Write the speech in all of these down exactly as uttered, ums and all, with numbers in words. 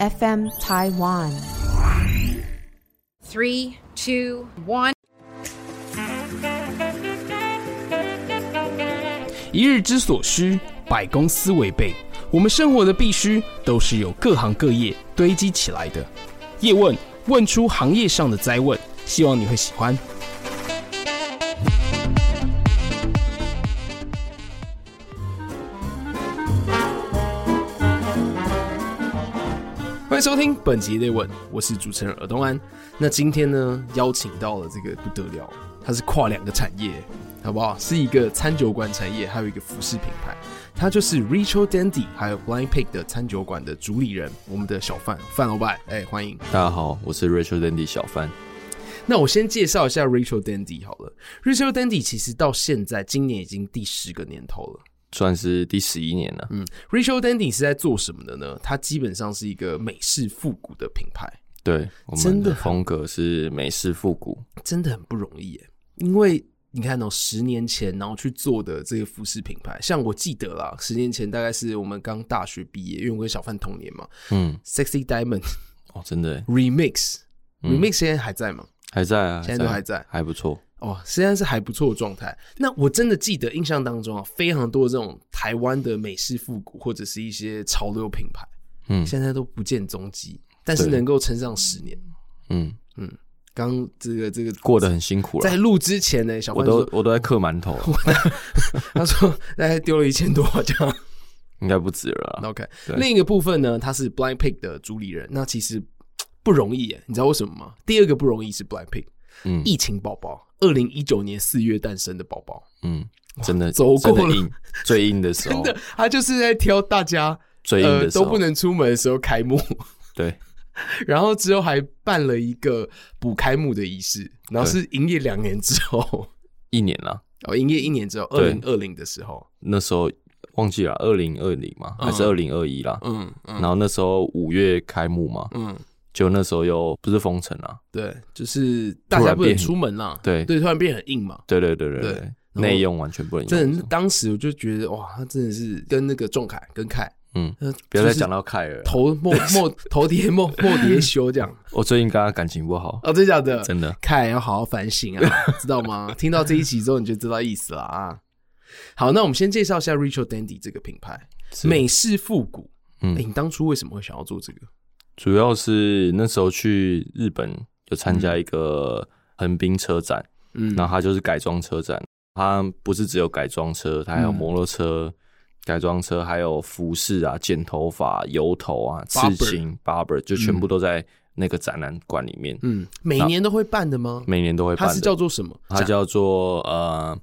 F M Taiwan. Three, two, one. 一日之所需，百公司为备。我们生活的必须，都是由各行各业堆积起来的。叶问问出行业上的灾问，希望你会喜欢。欢迎收听本集的叶问，我是主持人尔东安。那今天呢，邀请到了这个不得了，它是跨两个产业，好不好？是一个餐酒馆产业，还有一个服饰品牌。他就是 Rachel Dandy 还有 Blind Pig 的餐酒馆的主理人，我们的小范范老板，哎、欸，欢迎大家好，我是 Rachel Dandy 小范。 那我先介绍一下 Rachel Dandy 好了。Rachel Dandy 其实到现在今年已经第十个年头了， 算是第十一年了。 嗯 ，Rachel Dandy 是在做什么的呢？它基本上是一个美式复古的品牌。 对，我们的风格是美式复古， 真的很不容易耶，因为。你看哦，十年前然后去做的这个服饰品牌，像我记得啦，十年前大概是我们刚大学毕业，因为我跟小范同年嘛。嗯 ，Sexy Diamond 哦，真的 Remix、嗯、Remix 现在还在吗？ 还在啊， 现在都还在， 还不错哦，现在是还不错的状态。那我真的记得印象当中啊，非常多这种台湾的美式复古或者是一些潮流品牌，嗯，现在都不见踪迹，但是能够撑上十年，嗯嗯。刚这个这个过得很辛苦了， 在录之前呢，小范说我都我都在嗑馒头， 他说大概丢了一千多这样， 应该不止了啦。 OK， 另一个部分呢，他是 Blind Pig 的主理人，那其实不容易耶，你知道为什么吗？第二个不容易是 Blind Pig，嗯，疫情宝宝，二零一九年四月诞生的宝宝，嗯， 真的走过了硬最硬的时候， 真的，他就是在挑大家最硬的时候、 呃、都不能出门的时候开幕， 对。 然后之后还办了一个补开幕的仪式，然后是营业两年之后， 一年啦， 哦，营业一年之后，二零二零的时候， 那时候忘记了，二零二零嘛，嗯、还是二零二一啦，嗯嗯，然后那时候五月开幕嘛，嗯，就那时候又不是封城啦， 对，就是大家不能出门啦，对对，突然变很硬嘛， 对对对对对，内用完全不能用， 真的，当时我就觉得哇，他真的是跟那个仲凯跟凯。 嗯，不要再讲到凯尔， 头莫莫头叠莫莫叠修这样。 我最近跟他感情不好哦，真的假的？ 真的， 凯要好好反省啊，知道吗？听到这一集之后你就知道意思了啊。好，那我们先介绍一下 Rachel Dandy 这个品牌，美式复古。嗯、欸，你当初为什么会想要做这个？ 主要是那时候去日本有参加一个横滨车展，嗯，然后它就是改装车展，它不是只有改装车，它还有摩托车。嗯改装车还有服饰啊、剪头发、油头啊、刺青、barber 就全部都在那个展览馆里面。嗯， 每年都会办的吗？ 每年都会办的。 它是叫做什么？ 它叫做呃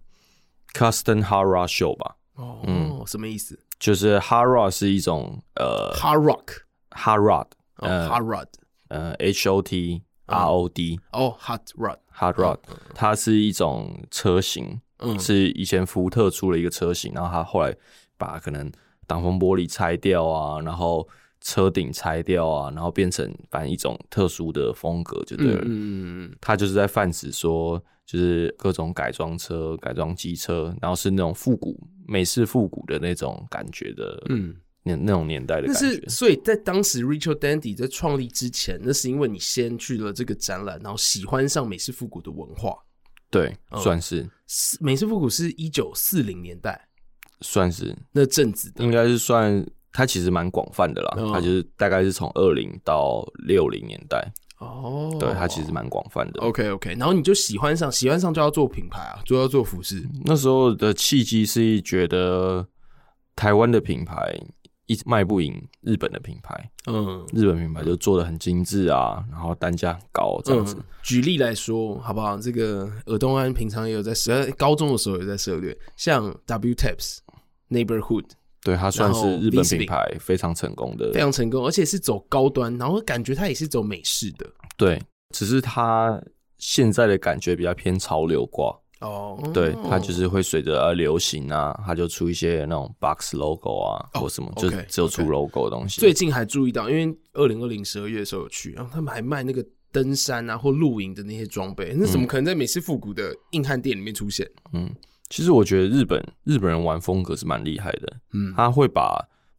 Custom Hard Rock Show 吧。 哦，嗯、什么意思？ 就是 Hard Rock 是一种呃 Hard Rock Hard Rod， 呃、oh, Hard Rod， 呃 H O T R O D， 哦 Hot Rod Hard Rod， 它是一种车型，嗯，是以前福特出了一个车型，然后它后来。把可能挡风玻璃拆掉啊，然后车顶拆掉啊，然后变成反正一种特殊的风格就对了。嗯嗯，他就是在泛指说，就是各种改装车、改装机车，然后是那种复古美式复古的那种感觉的，嗯，那那种年代的感觉。 但是，所以在当时 Rachel Dandy 在创立之前，那是因为你先去了这个展览，然后喜欢上美式复古的文化。 对，嗯、算是美式复古是一九四零年代。 算是那阵子的， 应该是算它其实蛮广泛的啦。它、哦、就是大概是从二零到六零年代哦，对，它其实蛮广泛的。 OK OK， 然后你就喜欢上，喜欢上就要做品牌啊，就要做服饰。 那时候的契机是觉得台湾的品牌一直卖不赢日本的品牌，嗯，日本品牌就做得很精致啊，然后单价很高这样子。嗯、 举例来说，好不好？这个尔东安平常也有在涉，高中的时候也在涉猎，像 W Taps。Neighborhood， 对，它算是日本品牌非常成功的， 非常成功，而且是走高端，然后感觉它也是走美式的。 对，只是它现在的感觉比较偏潮流挂。哦，对，它就是会随着流行啊，它就出一些那种 box logo 啊，哦、或什么， okay, 就只有出 logo 的东西。 最近还注意到，因为二零二零十二月的时候有去，然后他们还卖那个登山啊或露营的那些装备，那怎么可能在美式复古的硬汉店里面出现？嗯。 其实我觉得日本日本人玩风格是蛮厉害的，嗯，他会把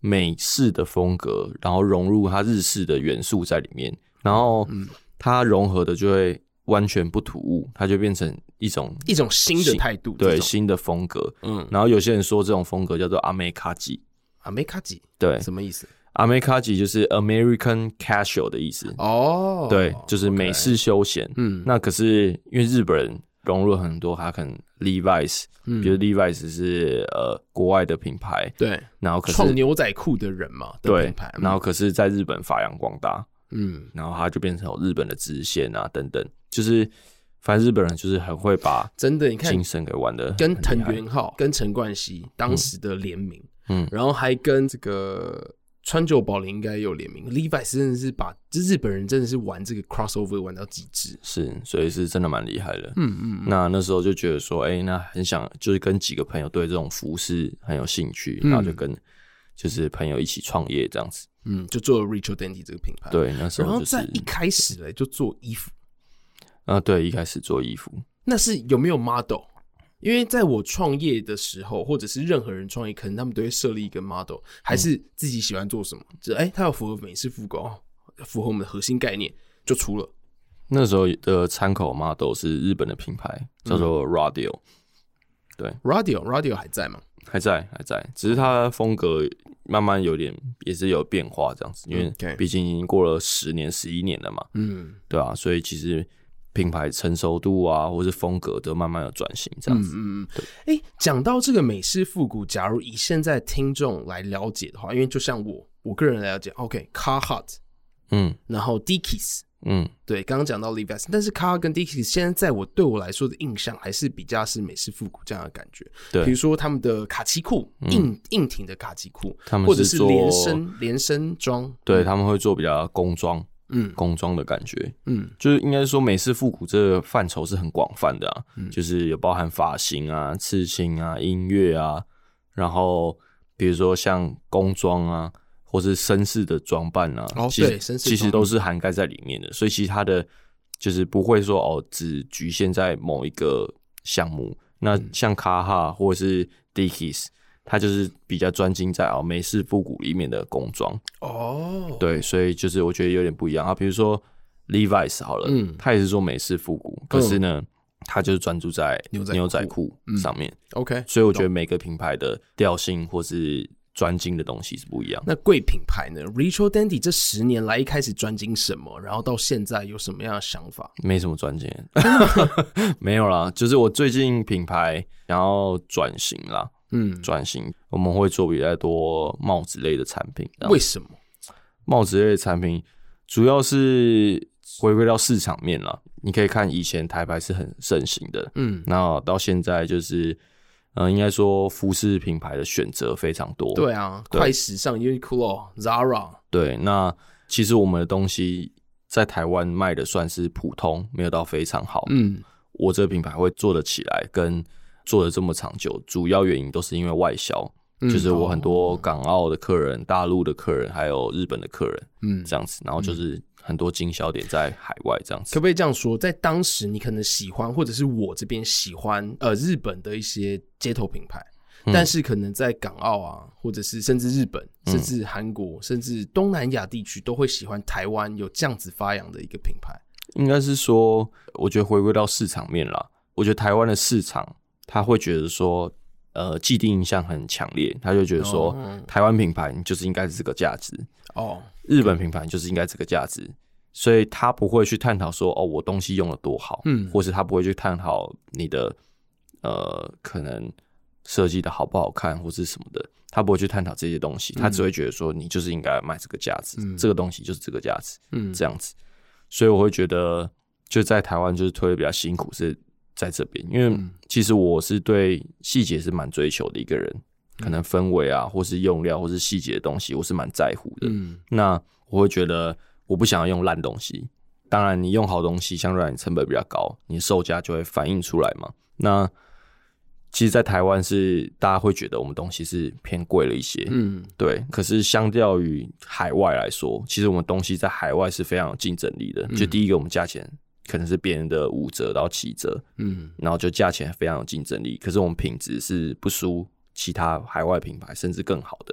美式的风格，然后融入它日式的元素在里面，然后它融合的就会完全不突兀，它就变成一种一种新的态度， 对，新的风格。嗯，然后有些人说这种风格叫做アメカジ， アメカジ， 对， 什么意思？ アメカジ就是 American Casual 的意思。哦，对，就是美式休闲。嗯，那可是因为日本人融入了很多，他可能 Levi's，嗯，比如 Levi's 是呃国外的品牌， 对， 然后可是创牛仔裤的人嘛， 对， 品牌， 然后可是在日本发扬光大，嗯，然后他就变成有日本的支线啊等等，就是反正日本人就是很会把真的你看精神给玩的， 跟藤原浩、跟陈冠希当时的联名，嗯，然后还跟这个。川久保玲应该有联名 ，Levi's 真的是把日本人真的是玩这个 crossover 玩到极致， 是，所以是真的蛮厉害的。嗯嗯，那那时候就觉得说，哎、欸，那很想就是跟几个朋友对这种服饰很有兴趣，嗯、然后就跟就是朋友一起创业这样子。 嗯，就做了 Rachel Dendy 这个品牌。 对，那时候、就是、 然后在一开始嘞就做衣服。 啊，对，一开始做衣服。 那是有没有 model？因为在我创业的时候，或者是任何人创业，可能他们都会设立一个 model， 还是自己喜欢做什么，就哎，它要符合美式复古，符合我们的核心概念，就出了。 那时候的参考 model 是日本的品牌，叫做 Radio、嗯。对 ，Radio Radio 还在吗？ 还在，还在，只是它风格慢慢有点也是有变化这样子，因为毕竟已经过了十年、十一年了嘛。嗯，对啊，所以其实。品牌成熟度啊，或是风格都慢慢有转型，这样子。嗯嗯嗯。 哎，讲到这个美式复古，假如以现在听众来了解的话，因为就像我我个人来了解 ，OK，Carhartt，、okay, 嗯，然后 Dickies， 嗯，对，刚刚讲到 Levi's， 但是 Carhartt 跟 Dickies 现在在我对我来说的印象还是比较是美式复古这样的感觉。对，比如说他们的卡其裤，嗯、硬硬挺的卡其裤， 他们或者是连身连身装， 对，他们会做比较工装。嗯，工装的感觉，嗯，就是应该说美式复古这个范畴是很广泛的啊，嗯、就是有包含发型啊、刺青啊、音乐啊，然后比如说像工装啊，或是绅士的装扮啊， 哦， 其对， 实其实都是涵盖在里面的，所以其实它的就是不会说哦，只局限在某一个项目。那像卡哈或者是 Dickies。它就是比较专精在哦美式复古里面的工装哦，对，所以就是我觉得有点不一样啊。比如说 Levi's 好了，嗯，它也是做美式复古，可是呢，嗯、它就是专注在牛仔裤上面。 嗯、OK， 所以我觉得每个品牌的调性或是专精的东西是不一样。 那贵品牌呢 ？Rachel Dendy 这十年来一开始专精什么，然后到现在有什么样的想法？ 没什么专精，没有啦，就是我最近品牌然后转型啦。嗯，转型我们会做比较多帽子类的产品。 为什么？ 帽子类的产品主要是回归到市场面啦。你可以看以前台牌是很盛行的，嗯，那到现在就是，呃，应该说服饰品牌的选择非常多。 对啊，对快时尚 Uniqlo、Zara。 对，那其实我们的东西在台湾卖的算是普通，没有到非常好。嗯，我这个品牌会做得起来，跟做的这么长久，主要原因都是因为外销，嗯、就是我很多港澳的客人、大陆的客人，还有日本的客人，嗯，这样子，然后就是很多经销点在海外这样子。 可不可以这样说，在当时你可能喜欢，或者是我这边喜欢呃日本的一些街头品牌，嗯、但是可能在港澳啊，或者是甚至日本、甚至韩国、嗯、甚至东南亚地区都会喜欢台湾有这样子发扬的一个品牌。 应该是说，我觉得回归到市场面啦，我觉得台湾的市场。他会觉得说，呃，既定印象很强烈，他就觉得说，哦、台湾品牌你就是应该是这个价值，哦，日本品牌就是应该这个价值，所以他不会去探讨说，哦，我东西用的多好，嗯，或是他不会去探讨你的，呃，可能设计的好不好看，或是什么的，他不会去探讨这些东西，他只会觉得说，你就是应该卖这个价值，嗯、这个东西就是这个价值，嗯，这样子，所以我会觉得，就在台湾就是推的比较辛苦是。在这边，因为其实我是对细节是蛮追求的一个人，嗯、可能氛围啊，或是用料，或是细节的东西，我是蛮在乎的。嗯，那我会觉得我不想要用烂东西。当然，你用好东西，相对来你成本比较高，你售价就会反映出来嘛。那其实，在台湾是大家会觉得我们东西是偏贵了一些，嗯，对。可是相较于海外来说，其实我们东西在海外是非常有竞争力的。嗯、就第一个，我们价钱。可能是别人的五折到七折，嗯，然后就价钱非常有竞争力，可是我们品质是不输其他海外品牌，甚至更好的。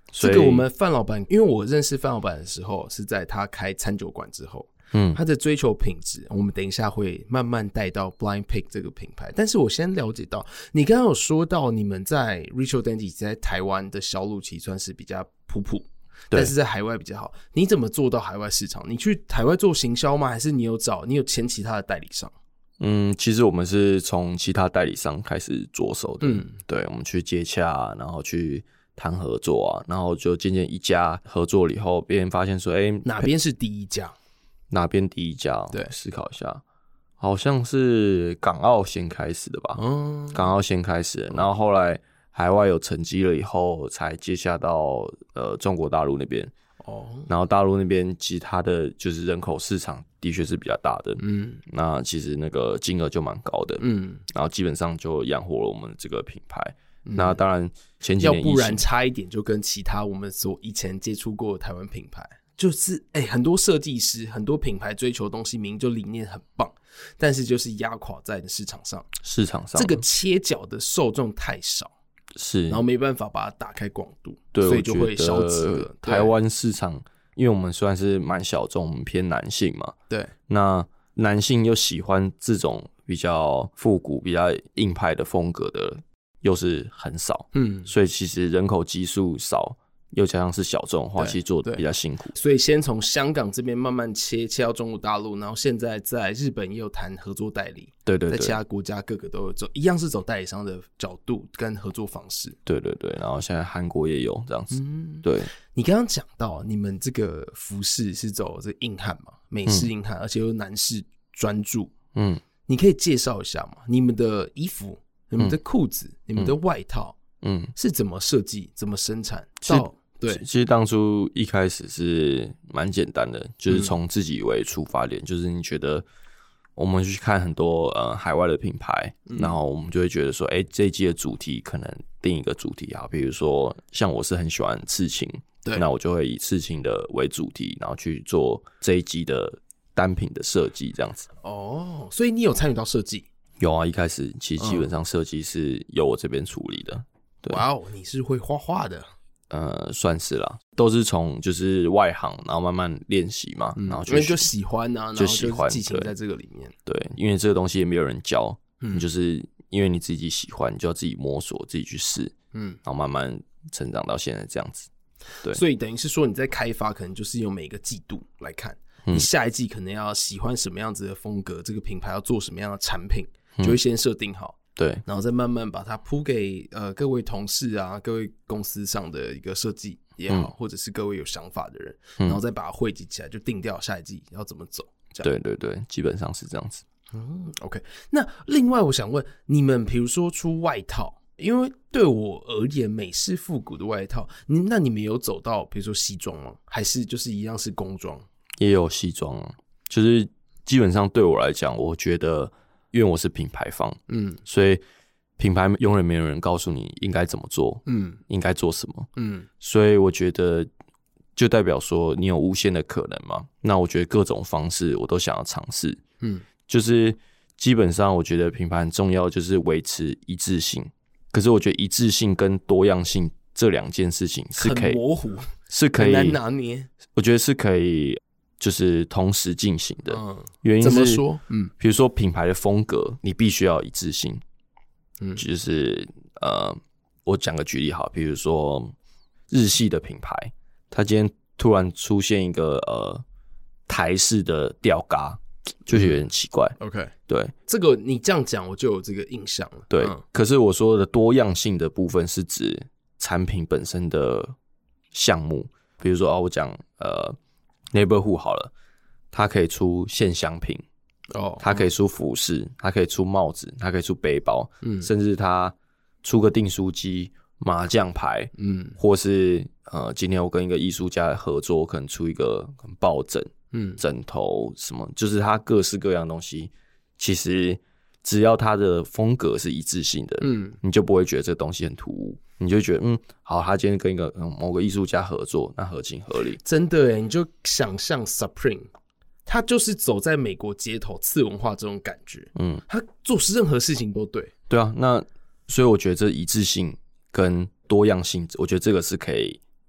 这个我们范老板，因为我认识范老板的时候是在他开餐酒馆之后，嗯，他的追求品质，我们等一下会慢慢带到 Blind Pig 这个品牌。但是我先了解到，你刚刚有说到你们在 Ritual Dandy 在台湾的销路其实算是比较普普，但是在海外比较好。你怎么做到海外市场？你去海外做行销吗？还是你有找你有签其他的代理商？ 嗯，其实我们是从其他代理商开始着手的，嗯，对，我们去接洽，然后去谈合作啊，然后就渐渐一家合作了以后，别人发现说，哎、欸， 哪边是第一家？ 哪边第一家？ 对， 思考一下，好像是港澳先开始的吧？嗯，港澳先开始的，然后后来海外有成绩了以后，才接洽到呃中国大陆那边。哦，然后大陆那边其他的就是人口市场的确是比较大的，嗯，那其实那个金额就蛮高的，嗯，然后基本上就养活了我们这个品牌。嗯、那当然前几年要不然差一点就跟其他我们所以前接触过的台湾品牌，就是哎、欸，很多设计师、很多品牌追求的东西，明明就理念很棒，但是就是压垮在市场上， 市场上这个切角的受众太少。 是， 然后没办法把它打开广度，对，所以就会消极了。 台湾市场，因为我们虽然是蛮小众，偏男性嘛， 对， 那男性又喜欢这种比较复古、比较硬派的风格的，又是很少，嗯，所以其实人口基数少，又加上是小众的话，其实做的比较辛苦。 所以先从香港这边慢慢切切到中国大陆，然后现在在日本也有谈合作代理， 对对对， 在其他国家各个都有走，一样是走代理商的角度跟合作方式。 对对对，然后现在韩国也有这样子。嗯，对。 你刚刚讲到你们这个服饰是走这硬汉嘛，美式硬汉，嗯、而且又男士专注。嗯，你可以介绍一下吗？你们的衣服、你们的裤子、嗯、你们的外套，嗯，是怎么设计、怎么生产到？对， 其实当初一开始是蛮简单的，就是从自己为出发点，嗯、就是你觉得我们去看很多呃海外的品牌，嗯、然后我们就会觉得说，哎、欸，这一季的主题可能定一个主题啊，比如说像我是很喜欢刺青，对，那我就会以刺青的为主题，然后去做这一季的单品的设计，这样子。 哦，所以你有参与到设计？ 有啊，一开始其实基本上设计是由我这边处理的。对， 哇哦，你是会画画的。 呃，算是啦，都是从就是外行，然后慢慢练习嘛，嗯、然后就因为就喜欢啊， 就喜欢， 激情在这个里面。 对，因为这个东西也没有人教，嗯、你就是因为你自己喜欢，你就要自己摸索，自己去试，嗯，然后慢慢成长到现在这样子。对， 所以等于是说你在开发，可能就是用每个季度来看，嗯、你下一季可能要喜欢什么样子的风格，这个品牌要做什么样的产品，嗯、就会先设定好。 对， 然后再慢慢把它铺给呃各位同事啊、各位公司上的一个设计也好，嗯、或者是各位有想法的人，嗯、然后再把它汇集起来，就定掉下一季要怎么走。这样对对对，基本上是这样子。 嗯 ，OK。那另外我想问你们，比如说出外套，因为对我而言，美式复古的外套，你那你们有走到比如说西装吗？还是就是一样是工装？ 也有西装啊，就是基本上对我来讲，我觉得。因为我是品牌方，嗯，所以品牌永远没有人告诉你应该怎么做，嗯，应该做什么，嗯，所以我觉得就代表说你有无限的可能嘛。那我觉得各种方式我都想要尝试，嗯，就是基本上我觉得品牌很重要，就是维持一致性。可是我觉得一致性跟多样性这两件事情是可以很模糊， 是可以很难拿捏。 我觉得是可以。就是同时进行的，嗯、原因是怎么说？嗯， 比如说品牌的风格，你必须要一致性。嗯，就是呃，我讲个举例好，比如说日系的品牌，它今天突然出现一个呃台式的吊嘎，就有点奇怪。 嗯、OK， 对， 这个你这样讲，我就有这个印象了。 对， 嗯、 可是我说的多样性的部分是指产品本身的项目，比如说啊，我讲呃。Neighborhood 好了，它可以出线香品，哦，它可以出服饰，它可以出帽子，它可以出背包，嗯，甚至它出个订书机、麻将牌，嗯，或是呃，今天我跟一个艺术家合作，我可能出一个抱枕，嗯，枕头什么，就是它各式各样的东西，其实只要它的风格是一致性的，嗯，你就不会觉得这个东西很突兀。你就觉得嗯好，他今天跟一个、嗯、某个艺术家合作，那合情合理。 真的耶，你就想象 Supreme， 他就是走在美国街头次文化这种感觉，嗯，他做任何事情都对。 对啊，那所以我觉得这一致性跟多样性，我觉得这个是可以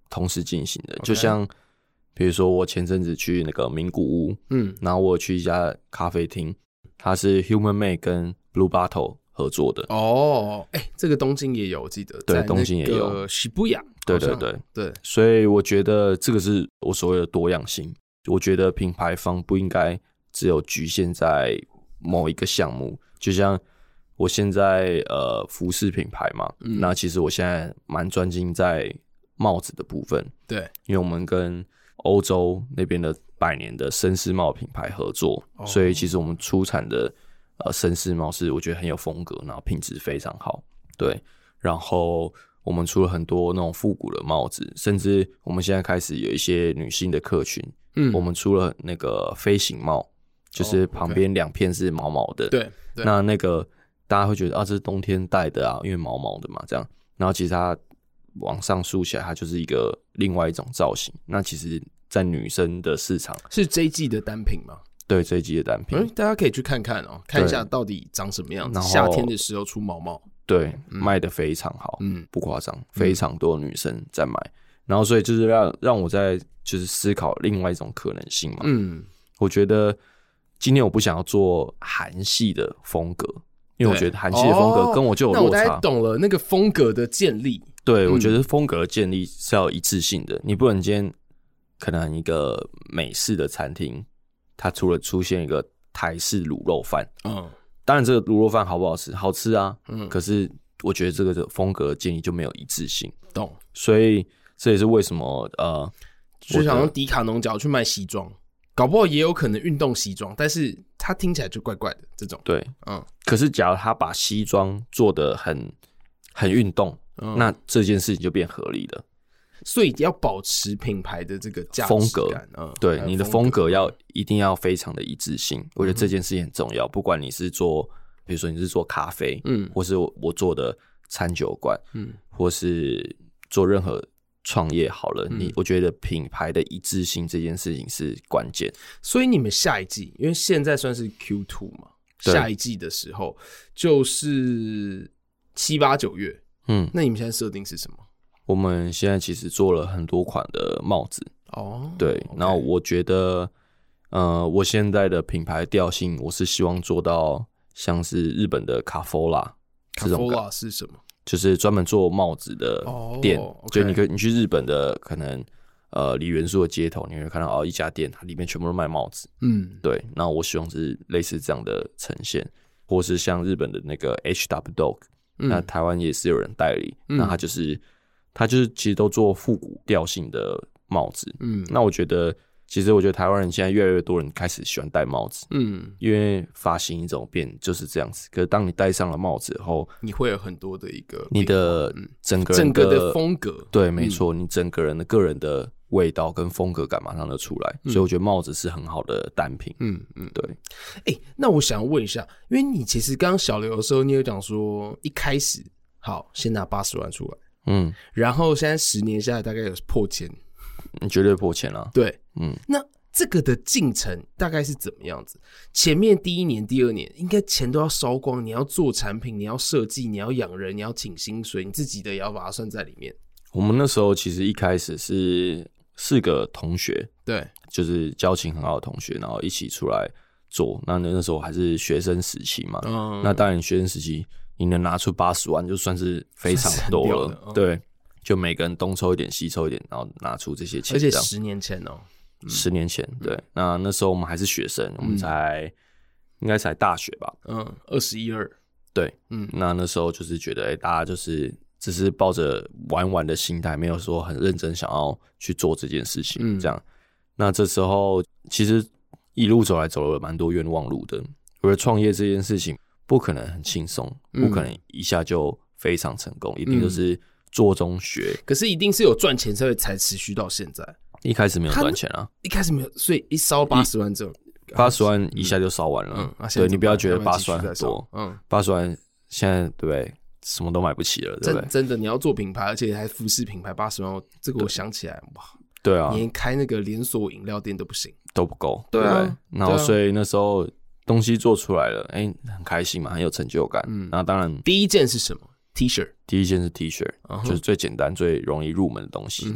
同时进行的， okay. 就像比如说我前阵子去那个名古屋，嗯，然后我有去一家咖啡厅，它是 Human Made 跟 Blue Bottle 合作的。 哦，哎、欸，这个东京也有，我记得对，东京也有 ，Shibuya， 对对对对， 所以我觉得这个是我所谓的多样性。我觉得品牌方不应该只有局限在某一个项目，就像我现在呃服饰品牌嘛，嗯、那其实我现在蛮专精在帽子的部分， 对， 因为我们跟欧洲那边的百年的绅士帽品牌合作，哦、所以其实我们出产的呃绅士帽是我觉得很有风格，然后品质非常好，对。然后我们出了很多那种复古的帽子，甚至我们现在开始有一些女性的客群，嗯，我们出了那个飞行帽，就是旁边两片是毛毛的， 对、哦 okay ， 那那个大家会觉得啊，这是冬天戴的啊，因为毛毛的嘛，这样。然后其实它往上竖起来，它就是一个另外一种造型。那其实，在女生的市场是这一季的单品吗？ 对，这一季的单品， 嗯，大家可以去看看哦，看一下到底长什么样子。夏天的时候出毛毛， 对，嗯、卖得非常好，嗯，不夸张，非常多女生在买。嗯、然后，所以就是让让我在就是思考另外一种可能性嘛。嗯，我觉得今天我不想要做韩系的风格。因为我觉得韩系的风格跟我就有落差，哦、那我大概懂了那个风格的建立。 对，嗯、我觉得风格的建立是要一致性的，你不能今天可能一个美式的餐厅，它除了出现一个台式卤肉饭，嗯，当然这个卤肉饭好不好吃？好吃啊，嗯，可是我觉得这个风格的建立就没有一致性， 懂？ 所以这也是为什么呃， 就想用迪卡侬角去卖西装。搞不好也有可能运动西装，但是它听起来就怪怪的这种。 对，嗯。可是假如他把西装做得很很运动，嗯，那这件事情就变合理了。 所以要保持品牌的这个价值感风格，嗯，对，你的风格要一定要非常的一致性。我觉得这件事情很重要。不管你是做，比如说你是做咖啡，嗯，或是我做的餐酒馆，嗯，或是做任何创业好了，你、嗯、我觉得品牌的一致性这件事情是关键。 所以你们下一季，因为现在算是 Q 二 嘛，下一季的时候就是七八九月，嗯，那你们现在设定是什么？ 我们现在其实做了很多款的帽子哦，对， okay. 然后我觉得，呃，我现在的品牌调性，我是希望做到像是日本的卡佛拉， 卡佛拉是什么？ 就是专门做帽子的店，所、oh, 以、okay. 你可以你去日本的可能呃梨园树的街头，你会看到哦一家店，它里面全部都卖帽子。嗯，对。那我希望是类似这样的呈现，或是像日本的那个 H W Dog，、嗯、那台湾也是有人代理，嗯、那他就是他就是其实都做复古调性的帽子。嗯，那我觉得。其实我觉得台湾人现在越来越多人开始喜欢戴帽子，嗯，因为发型一种变就是这样子。可是当你戴上了帽子后， 你会有很多的一个你的整个人的整个的风格， 对，没错、嗯，你整个人的个人的味道跟风格感马上就出来，嗯、所以我觉得帽子是很好的单品。嗯嗯，对。 哎、欸，那我想问一下，因为你其实刚刚小刘的时候，你有讲说一开始好先拿八十万出来，嗯，然后现在十年下来大概有破千。 你绝对破钱了、啊， 对，嗯，那这个的进程大概是怎么样子？前面第一年、第二年，应该钱都要烧光，你要做产品，你要设计，你要养人，你要请薪水，你自己的也要把它算在里面。 我们那时候其实一开始是四个同学， 对， 就是交情很好的同学，然后一起出来做。那那时候还是学生时期嘛，嗯，那当然学生时期你能拿出八十万，就算是非常多了，嗯、对。就每个人东抽一点西抽一点，然后拿出这些钱， 而且十年前哦、喔嗯，十年前对、嗯，那那时候我们还是学生，我们才、嗯、应该才大学吧， 嗯，二十一二， 对，嗯，那那时候就是觉得，哎、欸，大家就是只是抱着玩玩的心态，没有说很认真想要去做这件事情，嗯，这样，那这时候其实一路走来走了蛮多冤枉路的，我觉得创业这件事情不可能很轻松，不可能一下就非常成功，嗯、一定都是。做中学， 可是一定是有赚钱才会才持续到现在。 一开始没有赚钱啊， 一开始没有，所以一烧八十万之后， 八十万一下就烧完了。嗯，啊、对你不要觉得八十万很多，嗯，八十万现在对不对？什么都买不起了，对不对？ 真的，你要做品牌，而且还服饰品牌，八十万，这个我想起来，哇， 对啊， 连开那个连锁饮料店都不行， 都不够， 对啊。 对不对？然后所以那时候东西做出来了，哎、欸，很开心嘛，很有成就感。嗯，然后当然第一件是什么？T 恤， 第一件是 T 恤， uh-huh. 就是最简单、最容易入门的东西。嗯、然后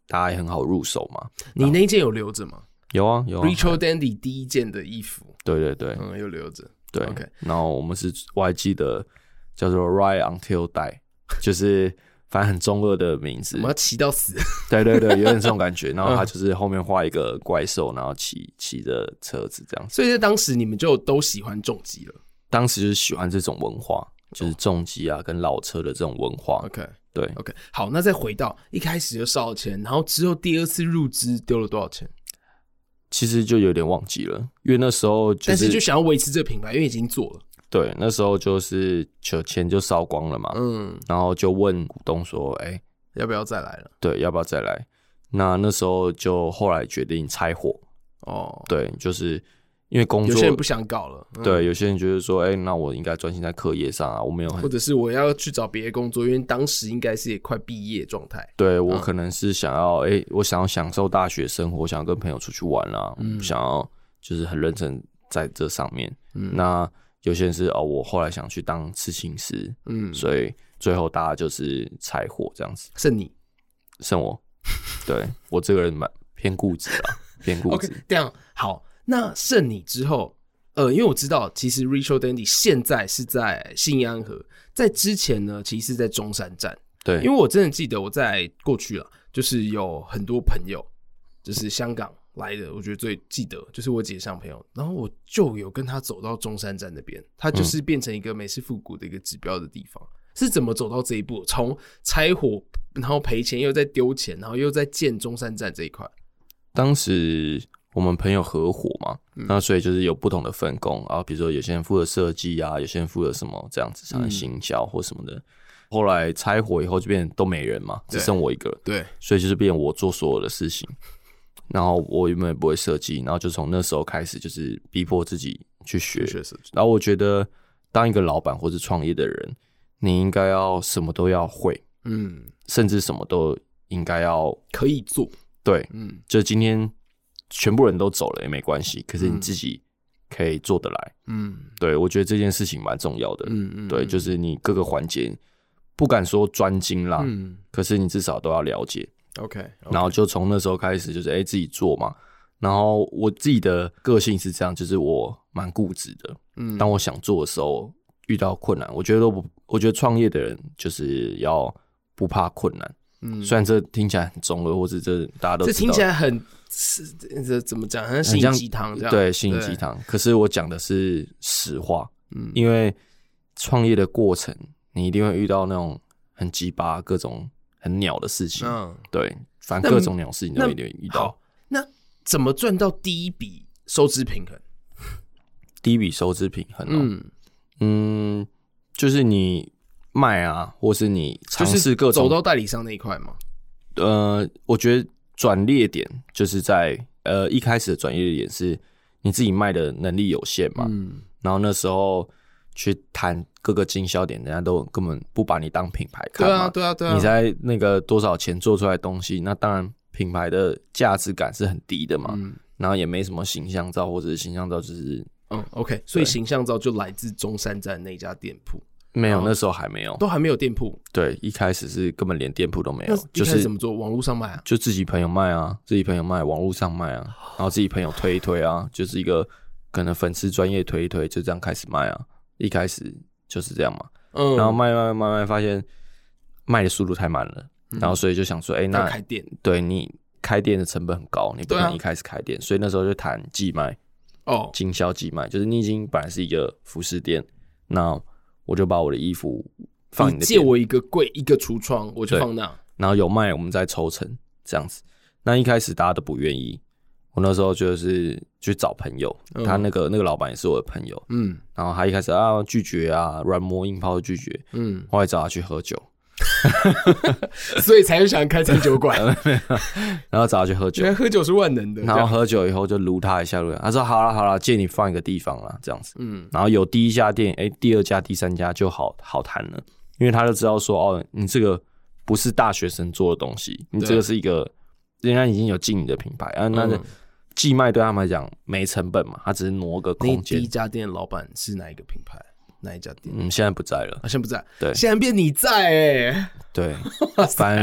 大家也很好入手嘛。 你那一件有留着吗？ 有啊有啊 Retro Dandy 第一件的衣服， 对对对， 嗯，有留着。 对 ，OK。 然后我们是我还记得叫做 Ride Until Die， 就是反正很中二的名字， 我们要骑到死。 对对对，有点这种感觉。然后他就是后面画一个怪兽，然后骑骑着车子这样子。 所以在当时你们就都喜欢重机了。 当时就是喜欢这种文化，就是重机啊跟老车的这种文化。 OK， 对 ，OK。好，那再回到一开始就烧了钱，然后之后第二次入资丢了多少钱？ 其实就有点忘记了，因为那时候就是， 但是就想要维持这个品牌，因为已经做了。 对，那时候就是钱就烧光了嘛，嗯，然后就问股东说，哎、欸， 要不要再来了？ 对，要不要再来？那那时候就后来决定拆伙。哦，对，就是因为工作， 有些人不想搞了， 嗯、对，有些人觉得说，哎、欸，那我应该专心在课业上啊，我没有很， 或者是我要去找别的工作，因为当时应该是也快毕业状态。 对，我可能是想要，哎、欸，我想要享受大学生活，想要跟朋友出去玩啊，嗯、想要就是很认真在这上面。嗯，那有些人是哦，我后来想去当刺青师，嗯，所以最后大家就是拆伙这样子。 剩你， 剩我，对我这个人蛮偏固执啊，偏固执。 OK， 这样好。那剩你之后，呃，因为我知道，其实 Retro Dandy 现在是在信义安和，在之前呢，其实是在中山站。 对， 因为我真的记得我在过去了，就是有很多朋友，就是香港来的，我觉得最记得就是我姐上朋友，然后我就有跟他走到中山站那边，它就是变成一个美式复古的一个指标的地方。嗯、是怎么走到这一步？从拆伙，然后赔钱，又在丢钱，然后又在建中山站这一块。 当时我们朋友合伙嘛，嗯、那所以就是有不同的分工，然后比如说有些人负责设计啊，有些人负责什么这样子，像行销或什么的。嗯、后来拆伙以后就变都没人嘛，只剩我一个， 对， 所以就是变我做所有的事情。然后我原本也不会设计，然后就从那时候开始就是逼迫自己去学。 学设计。 然后我觉得当一个老板或是创业的人，你应该要什么都要会，嗯，甚至什么都应该要可以做。 对，嗯，就今天全部人都走了也没关系，可是你自己可以做得来，嗯，对，我觉得这件事情蛮重要的，嗯嗯，对，就是你各个环节不敢说专精啦，嗯，可是你至少都要了解。 OK，, okay. 然后就从那时候开始，就是哎、欸、自己做嘛。然后我自己的个性是这样，就是我蛮固执的。嗯，当我想做的时候，遇到困难，我觉得都不，我觉得创业的人就是要不怕困难。嗯，虽然这听起来很中二，或者这大家都知道， 这听起来很这怎么讲，很像心灵鸡汤这样。 对，心灵鸡汤。可是我讲的是实话。嗯，因为创业的过程，你一定会遇到那种很鸡巴各种。很鸟的事情，嗯，对，反正各种鸟事情都一定遇到。 那怎么赚到第一笔收支平衡？ 第一笔收支平衡、喔，嗯嗯，就是你卖啊，或是你尝试各种、 就是、走到代理商那一块吗？ 呃，我觉得转捩点就是在呃一开始的转捩点是你自己卖的能力有限嘛，嗯，然后那时候去谈。各个经销点，人家都根本不把你当品牌看嘛。 对啊，对啊，对啊。 你在那个多少钱做出来的东西，那当然品牌的价值感是很低的嘛。嗯。然后也没什么形象照，或者是形象照就是嗯 ，OK。所以形象照就来自中山站那家店铺。 没有，那时候还没有， 都还没有店铺。 对，一开始是根本连店铺都没有。 就是怎么做？网络上卖啊？ 就自己朋友卖啊，自己朋友卖，网络上卖啊，然后自己朋友推一推啊，就是一个可能粉丝专业推一推，就这样开始卖啊。一开始就是这样嘛。嗯，然后卖卖卖卖，发现卖的速度太慢了，嗯、然后所以就想说，哎、欸，那开店， 对你开店的成本很高，你不可能一开始开店，啊、所以那时候就谈寄卖，哦，经销寄卖，就是你已经本来是一个服饰店，那我就把我的衣服放你的店， 你借我一个柜一个橱窗，我就放那， 然后有卖我们再抽成这样子。那一开始大家都不愿意。我那时候就是去找朋友，嗯、他那个那个老板也是我的朋友，嗯，然后他一开始啊拒绝啊，软磨硬泡拒绝，嗯，后来找他去喝酒， 所以才会想开餐酒馆， 然后找他去喝酒， 原来喝酒是万能的， 然后喝酒以后就撸他一下，撸他，他说好了好了，借你放一个地方啦，这样子，嗯，然后有第一家店，哎、欸，第二家、第三家就好好谈了，因为他就知道说哦，你这个不是大学生做的东西，你这个是一个人家已经有进你的品牌啊，那。嗯寄卖对他们来讲没成本嘛，他只是挪个空间。 第一家店的老板是哪一个品牌？哪一家店？ 嗯，现在不在了。 啊，现在不在。 对， 现在变你在哎、欸。 对，反正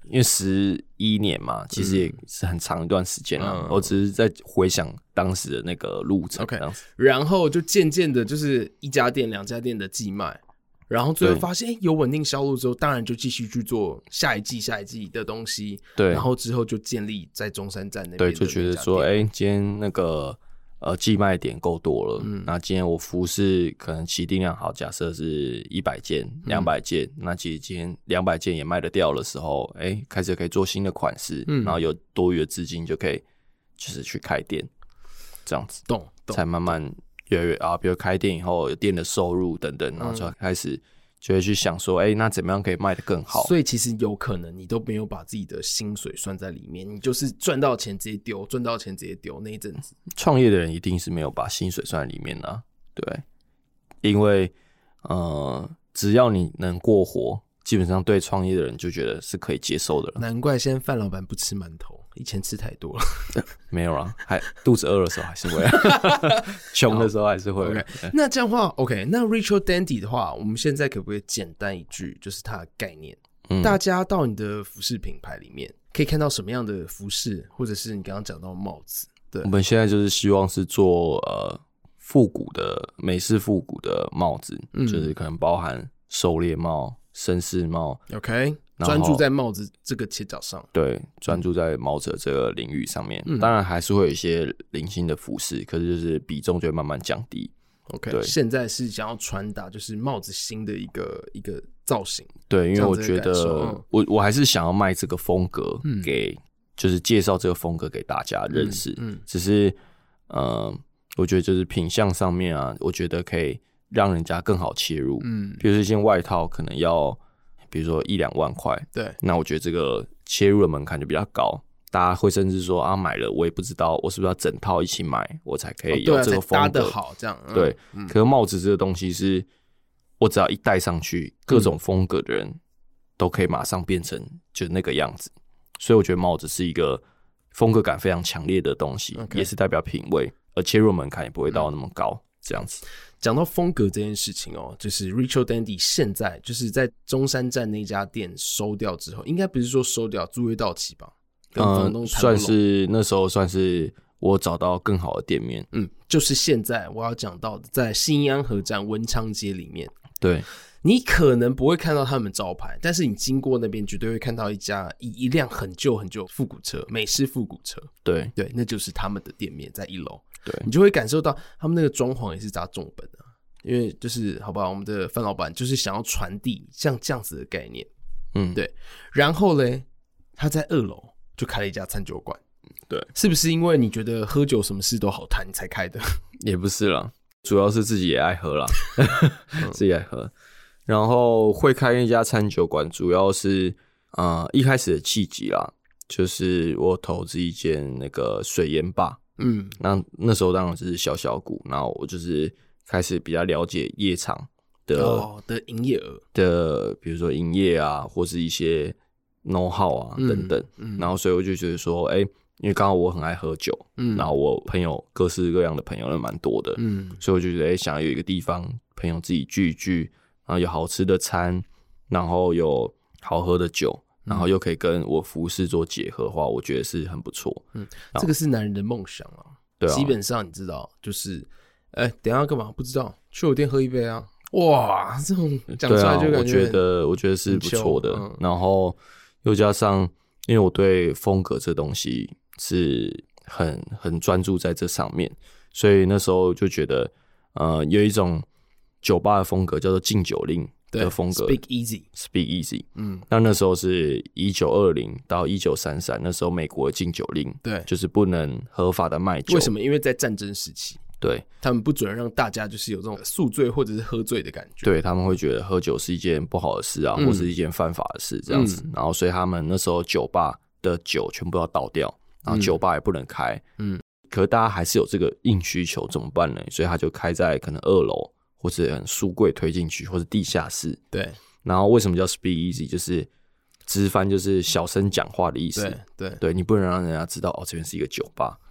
因为十一年嘛，其实也是很长一段时间了、嗯。我只是在回想当时的那个路程。 OK， 然后就渐渐的，就是一家店、两家店的寄卖，然后最后发现、欸、有稳定销路之后，当然就继续去做下一季、下一季的东西。对，然后之后就建立在中山站那边。 对，就觉得说，哎、欸，今天那个。呃，寄卖点够多了，嗯，那今天我服饰可能起订量好，假设是一百件、两百件，嗯、那其实今天两百件也卖得掉的时候，哎、欸，开始可以做新的款式，嗯，然后有多余的资金就可以就是去开店，这样子， 懂， 才慢慢越来越啊，比如开店以后有店的收入等等，然后就开始就会去想说，哎、欸，那怎么样可以卖得更好？ 所以其实有可能你都没有把自己的薪水算在里面，你就是赚到钱直接丢，赚到钱直接丢那一阵子。 创业的人一定是没有把薪水算在里面的、啊，对，因为呃，只要你能过活，基本上对创业的人就觉得是可以接受的了。 难怪现在范老板不吃馒头，以前吃太多了。 没有啦，还肚子饿的时候还是会，穷的时候还是会。 OK， 那这样的话 ，OK， 那 Ritual Dandy 的话，我们现在可不可以简单一句，就是它的概念？嗯、大家到你的服饰品牌里面，可以看到什么样的服饰，或者是你刚刚讲到的帽子？对， 我们现在就是希望是做呃复古的美式复古的帽子、嗯，就是可能包含狩猎帽、绅士帽。 OK。专注在帽子这个切角上， 对，专注在帽子这个领域上面、嗯。当然还是会有一些零星的服饰，可是就是比重就会慢慢降低。 OK， 对，现在是想要传达就是帽子新的一个一个造型。 对，因为我觉得我我还是想要卖这个风格给、嗯，就是介绍这个风格给大家认识。嗯，嗯只是呃，我觉得就是品相上面啊，我觉得可以让人家更好切入。嗯，比如说一件外套可能要。比如说一两万块，对，那我觉得这个切入的门槛就比较高，大家会甚至说啊，买了我也不知道我是不是要整套一起买，我才可以有这个风格，哦、对啊、才搭得好这样。嗯、对、嗯，可是帽子这个东西是，我只要一戴上去，各种风格的人都可以马上变成就是那个样子，所以我觉得帽子是一个风格感非常强烈的东西， okay. 也是代表品味，而切入门槛也不会到那么高，嗯、这样子。 讲到风格这件事情哦，就是 Ritual Dandy 现在就是在中山站那家店收掉之后，应该不是说收掉，租约到期吧？跟房东谈、 嗯、算是那时候算是我找到更好的店面。 嗯，就是现在我要讲到的，在信安河站文昌街里面， 对， 你可能不会看到他们招牌，但是你经过那边绝对会看到一家一一辆很旧很旧复古车，美式复古车。 对对，那就是他们的店面在一楼。 对， 你就会感受到他们那个装潢也是砸重本的、啊，因为就是好不好？我们的范老板就是想要传递像这样子的概念，嗯，对。然后嘞，他在二楼就开了一家餐酒馆， 对， 是不是因为你觉得喝酒什么事都好谈你才开的？ 也不是啦，主要是自己也爱喝啦，自己爱喝。然后会开一家餐酒馆，主要是呃一开始的契机啦，就是我投资一间那个水烟吧。嗯，那那时候当然是小小股，然后我就是开始比较了解夜场的、 哦、的营业额的，比如说营业啊，或是一些 know how 啊、嗯、等等、嗯，然后所以我就觉得说，哎、欸，因为刚好我很爱喝酒，嗯，然后我朋友各式各样的朋友都蛮多的，嗯，所以我就觉得，哎、欸，想要有一个地方朋友自己聚一聚，然后有好吃的餐，然后有好喝的酒。然后又可以跟我服饰做结合的话，我觉得是很不错。嗯， 这个是男人的梦想啊。对啊，基本上你知道，就是哎、欸，等一下干嘛？不知道，去我店喝一杯啊！哇，这种讲出来就感觉、啊、 我觉得我觉得是不错的、嗯。然后又加上，因为我对风格这东西是很很专注在这上面，所以那时候就觉得，呃，有一种酒吧的风格叫做禁酒令。的风格 Speak Easy Speak Easy 嗯，那那时候是一九二零到一九三三，那时候美国的禁酒令，对，就是不能合法的卖酒。 为什么？因为在战争时期， 对， 他们不准让大家就是有这种宿醉或者是喝醉的感觉， 对，他们会觉得喝酒是一件不好的事啊、嗯、或是一件犯法的事这样子、嗯、然后所以他们那时候酒吧的酒全部要倒掉，然后酒吧也不能开，嗯，可是大家还是有这个硬需求，怎么办呢？所以他就开在可能二楼或是很书柜推进去，或是地下室。对，然后为什么叫 Speak Easy？ 就是直翻就是小声讲话的意思。对对对，你不能让人家知道哦，这边是一个酒吧。对，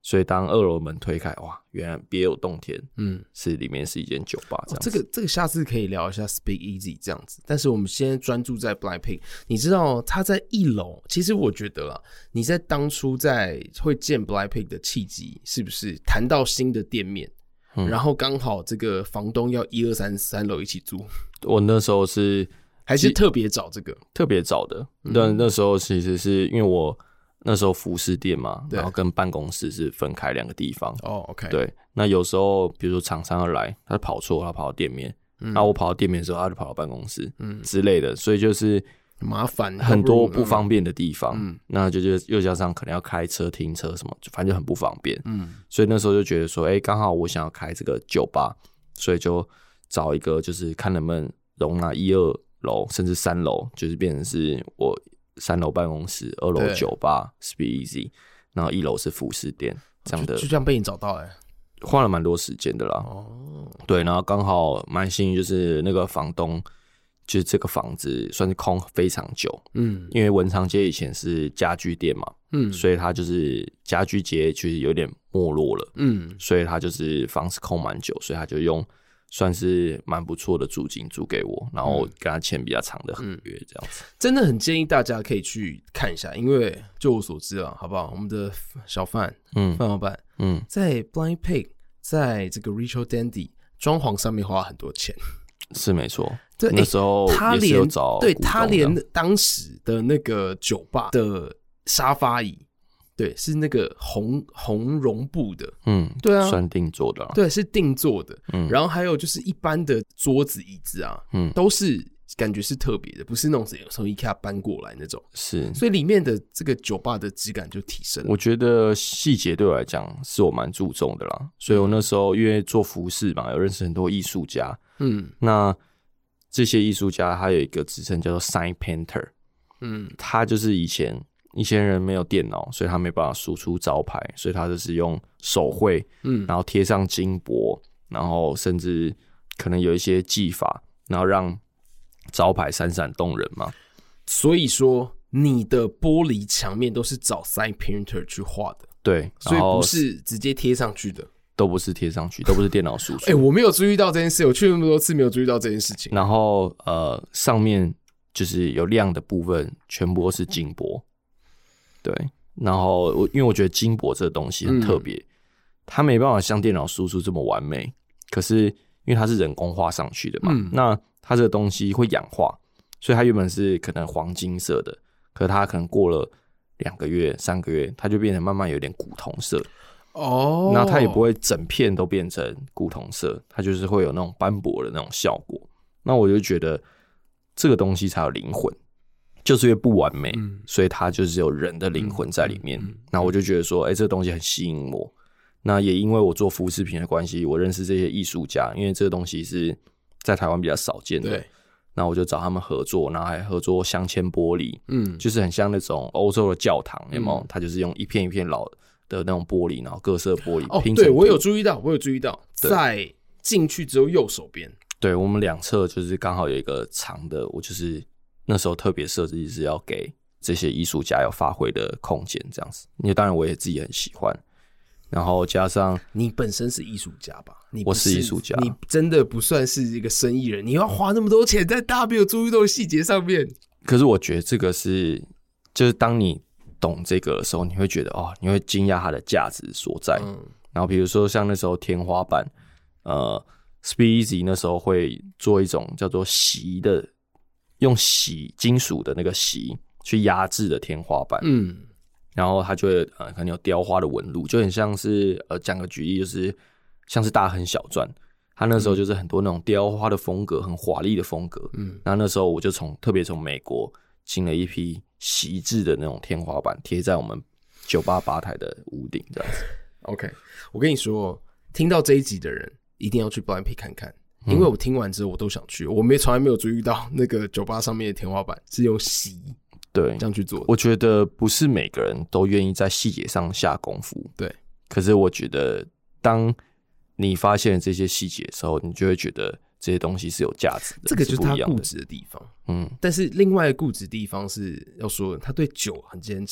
所以当二楼门推开，哇，原来别有洞天， 嗯， 是里面是一间酒吧这样子、 哦。这个这个下次可以聊一下 Speak Easy 这样子，但是我们现在专注在 Blackpink。你知道他在一楼，其实我觉得啦，你在当初在会见 Blackpink 的契机，是不是谈到新的店面，嗯、然后刚好这个房东要一二三三楼一起租？ 我那时候是还是特别找这个， 特别找的。那、嗯、那时候其实是因为我。那时候服饰店嘛，然后跟办公室是分开两个地方。 哦 ，OK， 对。那有时候，比如说厂商要来，他跑错，他跑到店面，嗯、然后我跑到店面的时候，他就跑到办公室，嗯之类的，所以就是很麻烦， 很多不方便的地方。嗯，那就就又加上可能要开车、停车什么，反正就很不方便。嗯，所以那时候就觉得说，哎、欸，刚好我想要开这个酒吧，所以就找一个，就是看能不能容纳一二楼甚至三楼，就是变成是我。三楼办公室，二楼酒吧 Speak Easy， 然后一楼是服饰店，这样的就, 就这样被你找到哎、欸， 花了蛮多时间的啦。哦，对，然后刚好蛮幸运，就是那个房东，就是这个房子算是空非常久，嗯，因为文昌街以前是家具店嘛，嗯，所以它就是家具街就是有点没落了，嗯，所以它就是房子空蛮久，所以他就用。算是蛮不错的租金租给我，然后跟他签比较长的合约，这样子、嗯嗯。 真的很建议大家可以去看一下，因为就我所知啊，好不好？我们的小范，嗯，范老板，嗯，在 Blind Pig， 在这个 Ritual Dandy 装潢上面花很多钱， 是没错。 对， 那时候也是有找对他连当时的那个酒吧的沙发椅。对，是那个红红绒布的，嗯，对啊， 算定做的、啊， 对，是定做的，嗯，然后还有就是一般的桌子椅子啊，嗯，都是感觉是特别的，不是那种从 IKEA 搬过来那种， 是， 所以里面的这个酒吧的质感就提升了。 我觉得细节对我来讲是我蛮注重的啦，所以我那时候因为做服饰嘛，有认识很多艺术家，嗯，那这些艺术家他有一个职称叫做 Sign Painter， 嗯，他就是以前。一些人没有电脑，所以他没办法输出招牌，所以他就是用手绘，嗯，然后贴上金箔，然后甚至可能有一些技法，然后让招牌闪闪动人嘛。 所以说，你的玻璃墙面都是找 Sign Painter 去画的， 对， 所以不是直接贴上去的， 都不是贴上去，都不是电脑输出。 哎、欸，我没有注意到这件事，我去那么多次没有注意到这件事情。 然后呃，上面就是有亮的部分，全部都是金箔。对，然后我因为我觉得金箔这个东西很特别、嗯，它没办法像电脑输出这么完美，可是因为它是人工画上去的嘛，嗯、那它这个东西会氧化，所以它原本是可能黄金色的，可是它可能过了两个月、三个月，它就变成慢慢有点古铜色。哦，那它也不会整片都变成古铜色，它就是会有那种斑驳的那种效果。那我就觉得这个东西才有灵魂。就是因为不完美、嗯，所以它就是有人的灵魂在里面。嗯嗯嗯、那我就觉得说，哎、欸，这个东西很吸引我。那也因为我做服饰品的关系，我认识这些艺术家，因为这个东西是在台湾比较少见的。对。那我就找他们合作，然后还合作镶嵌玻璃，嗯，就是很像那种欧洲的教堂，有没有？它、嗯、就是用一片一片老的那种玻璃，然后各色玻璃拼成。 哦，对，我有注意到，我有注意到，在进去只有右手边。 对，我们两侧就是刚好有一个长的，我就是。那时候特别设计是要给这些艺术家有发挥的空间，这样子。因为当然我也自己很喜欢，然后加上你本身是艺术家吧？你我是艺术家， 你真的不算是一个生意人，你要花那么多钱在大家没有注意到的细节上面。 可是我觉得这个是，就是当你懂这个的时候，你会觉得哦，你会惊讶它的价值所在。嗯、然后比如说像那时候天花板，呃 ，Speak Easy 那时候会做一种叫做锡的。用锡金属的那个锡去压制的天花板，嗯，然后它就会呃可能有雕花的纹路，就很像是呃讲个举例，就是像是大亨小传，它那时候就是很多那种雕花的风格，很华丽的风格，嗯，然后那时候我就从特别从美国进了一批锡制的那种天花板，贴在我们酒吧吧台的屋顶这样子。 OK， 我跟你说，听到这一集的人一定要去 Blind Pig 看看。因为我听完之后我都想去，我没从来没有注意到那个酒吧上面的天花板是用锡对这样去做的。 我觉得不是每个人都愿意在细节上下功夫， 对。 可是我觉得，当你发现这些细节的时候，你就会觉得这些东西是有价值的。 这个就是他固执的地方，嗯。但是另外一个固执的地方是要说，他对酒很坚持，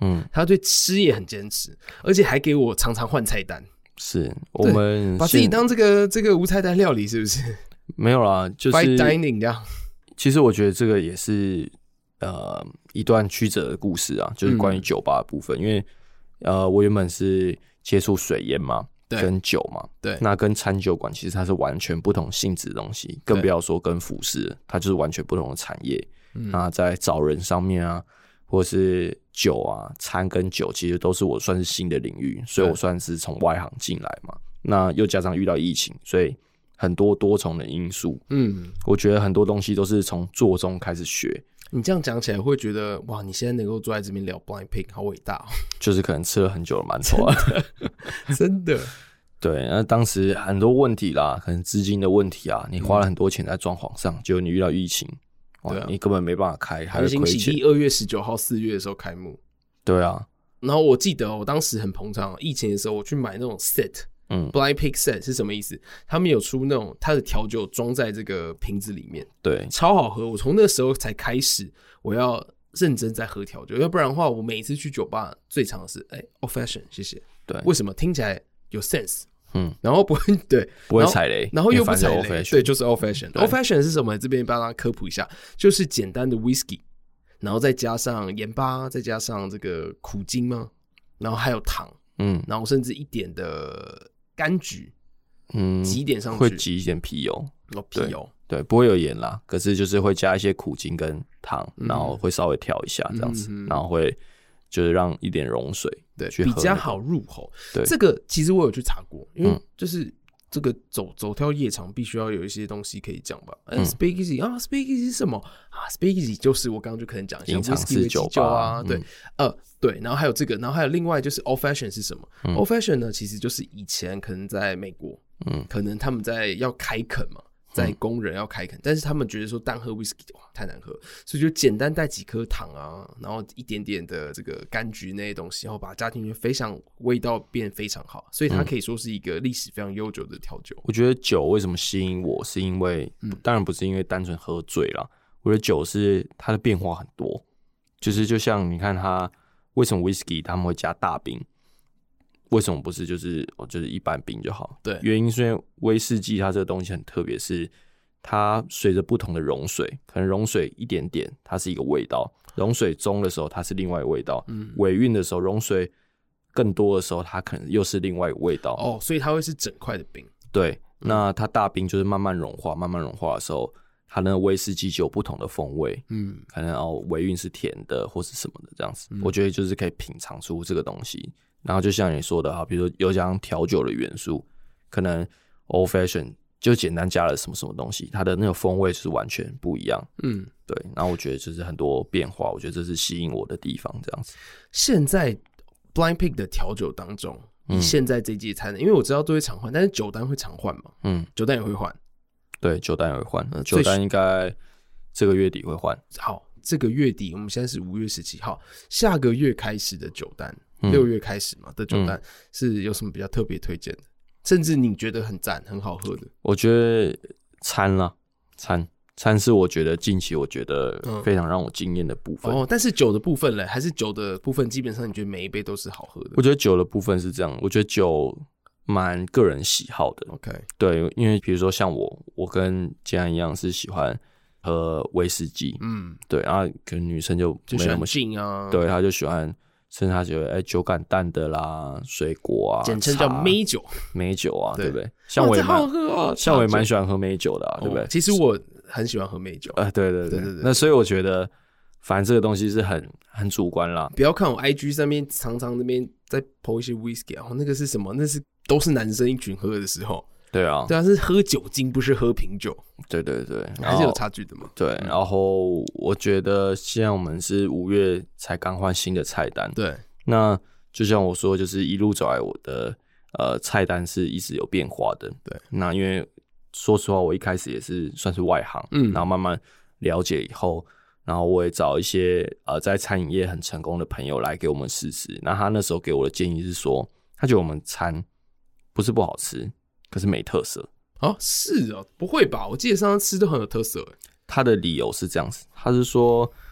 嗯，他对吃也很坚持，而且还给我常常换菜单。 是我们把自己当这个这个无菜单料理，是不是？ 没有啦，就是 fine dining 这样。 其实我觉得这个也是呃一段曲折的故事啊，就是关于酒吧的部分，嗯、因为呃我原本是接触水烟嘛，跟酒嘛， 对， 那跟餐酒馆其实它是完全不同性质的东西，更不要说跟服饰，它就是完全不同的产业。嗯、那在找人上面啊，或是酒啊，餐跟酒其实都是我算是新的领域，所以我算是从外行进来嘛。那又加上遇到疫情，所以很多多重的因素。嗯，我觉得很多东西都是从做中开始学。 你这样讲起来会觉得哇，你现在能够坐在这边聊 Blind Pig 好伟大哦。 就是可能吃了很久的馒头啊， 真的。 对，那当时很多问题啦，可能资金的问题啊，你花了很多钱在装潢上，结果你遇到疫情。对啊，你根本没办法开，还会亏钱。 二月十九号四月的时候开幕。 对啊， 然后我记得我当时很捧场，疫情的时候我去买那种 set， 嗯 ，Blind Pig set 是什么意思？他们有出那种它的调酒装在这个瓶子里面， 对， 超好喝。我从那时候才开始我要认真在喝调酒，要不然的话，我每一次去酒吧最常的是哎 old fashion， 谢谢。 对， 为什么？听起来有 sense。嗯，然后不会对， 不会踩雷， 然后又不踩雷，对，就是 old fashion。old fashion 是什么？这边帮大家科普一下，就是简单的 whisky， 然后再加上盐巴，再加上这个苦精嘛，然后还有糖，嗯，然后甚至一点的柑橘，嗯，挤一点上去， 会挤一点皮油， 哦，皮油， 对，对，不会有盐啦，可是就是会加一些苦精跟糖，嗯、然后会稍微调一下这样子，嗯、然后会就是让一点溶水。 对，比较好入口。 对， 这个其实我有去查过，因为就是这个走走跳夜场必须要有一些东西可以讲吧。嗯 ，Speakeasy 啊 ，Speakeasy 是什么啊 ？Speakeasy 就是我刚刚就可能讲一下 whisky 酒吧啊，对，嗯、呃，对，然后还有这个，然后还有另外就是 old fashion 是什么、嗯、？old fashion 呢，其实就是以前可能在美国，嗯，可能他们在要开垦嘛。在工人要开垦、嗯，但是他们觉得说单喝 whisky 哇太难喝，所以就简单带几颗糖啊，然后一点点的这个柑橘那些东西，然后把家庭非常味道变非常好，所以它可以说是一个历史非常悠久的调酒、嗯。 我觉得酒为什么吸引我，是因为、嗯、当然不是因为单纯喝醉啦，我觉得酒是它的变化很多，就是就像你看它为什么 whisky 他们会加大冰。为什么不是就是就是一般冰就好？ 对， 原因是因为威士忌它这个东西很特别，是它随着不同的溶水，可能溶水一点点，它是一个味道；溶水中的时候，它是另外一个味道；嗯，尾韵的时候，溶水更多的时候，它可能又是另外一个味道。 哦，所以它会是整块的冰。 对，那它大冰就是慢慢融化，慢慢融化的时候，它那个威士忌就有不同的风味。嗯，可能哦尾韵是甜的，或是什么的这样子、嗯。我觉得就是可以品尝出这个东西。然后就像你说的哈，比如说有加调酒的元素，可能 old fashion 就简单加了什么什么东西，它的那个风味是完全不一样。嗯，对。然后我觉得就是很多变化，我觉得这是吸引我的地方。这样子， 现在 Blind Pig 的调酒当中，以现在这届餐、嗯，因为我知道都会常换，但是酒单会常换嘛？嗯，酒单也会换。 对，酒单也会换、嗯，酒单应该这个月底会换。 好，这个月底我们现在是五月十七号，下个月开始的酒单。六月开始嘛的酒单、嗯、是有什么比较特别推荐的？甚至你觉得很赞、很好喝的？ 我觉得餐啦，餐餐是我觉得近期我觉得非常让我惊艳的部分、 嗯、哦。但是酒的部分嘞，还是酒的部分基本上你觉得每一杯都是好喝的？ 我觉得酒的部分是这样，我觉得酒蛮个人喜好的。 OK， 对，因为比如说像我，我跟建安一样是喜欢喝威士忌，嗯，对，然后可能女生就没那么喜欢啊， 对，她就喜欢。甚至他觉得，哎、欸，酒感淡的啦，水果啊， 简称叫梅酒， 梅酒啊，对不对？像我也蛮、 哦， 像我也蛮喜欢喝梅酒的、啊，对不对？ 其实我很喜欢喝梅酒， 呃，对对 对, 对, 对, 对。那所以我觉得，反正这个东西是很很主观啦。 不要看我 I G 上面常常那边在 po 一些 whisky 啊，那个是什么？那是都是男生一群喝的时候。 对啊， 对啊，是喝酒精，不是喝啤酒。 对对对， 还是有差距的嘛。 对，然后我觉得现在我们是五月才刚换新的菜单。 对。 那就像我说，就是一路走来，我的呃菜单是一直有变化的。 对， 那因为说实话，我一开始也是算是外行，嗯，然后慢慢了解以后，然后我也找一些呃在餐饮业很成功的朋友来给我们试试。那他那时候给我的建议是说，他觉得我们餐不是不好吃，可是没特色。 哦，是哦，不会吧？我记得上次吃都很有特色。 他的理由是这样子，他是说。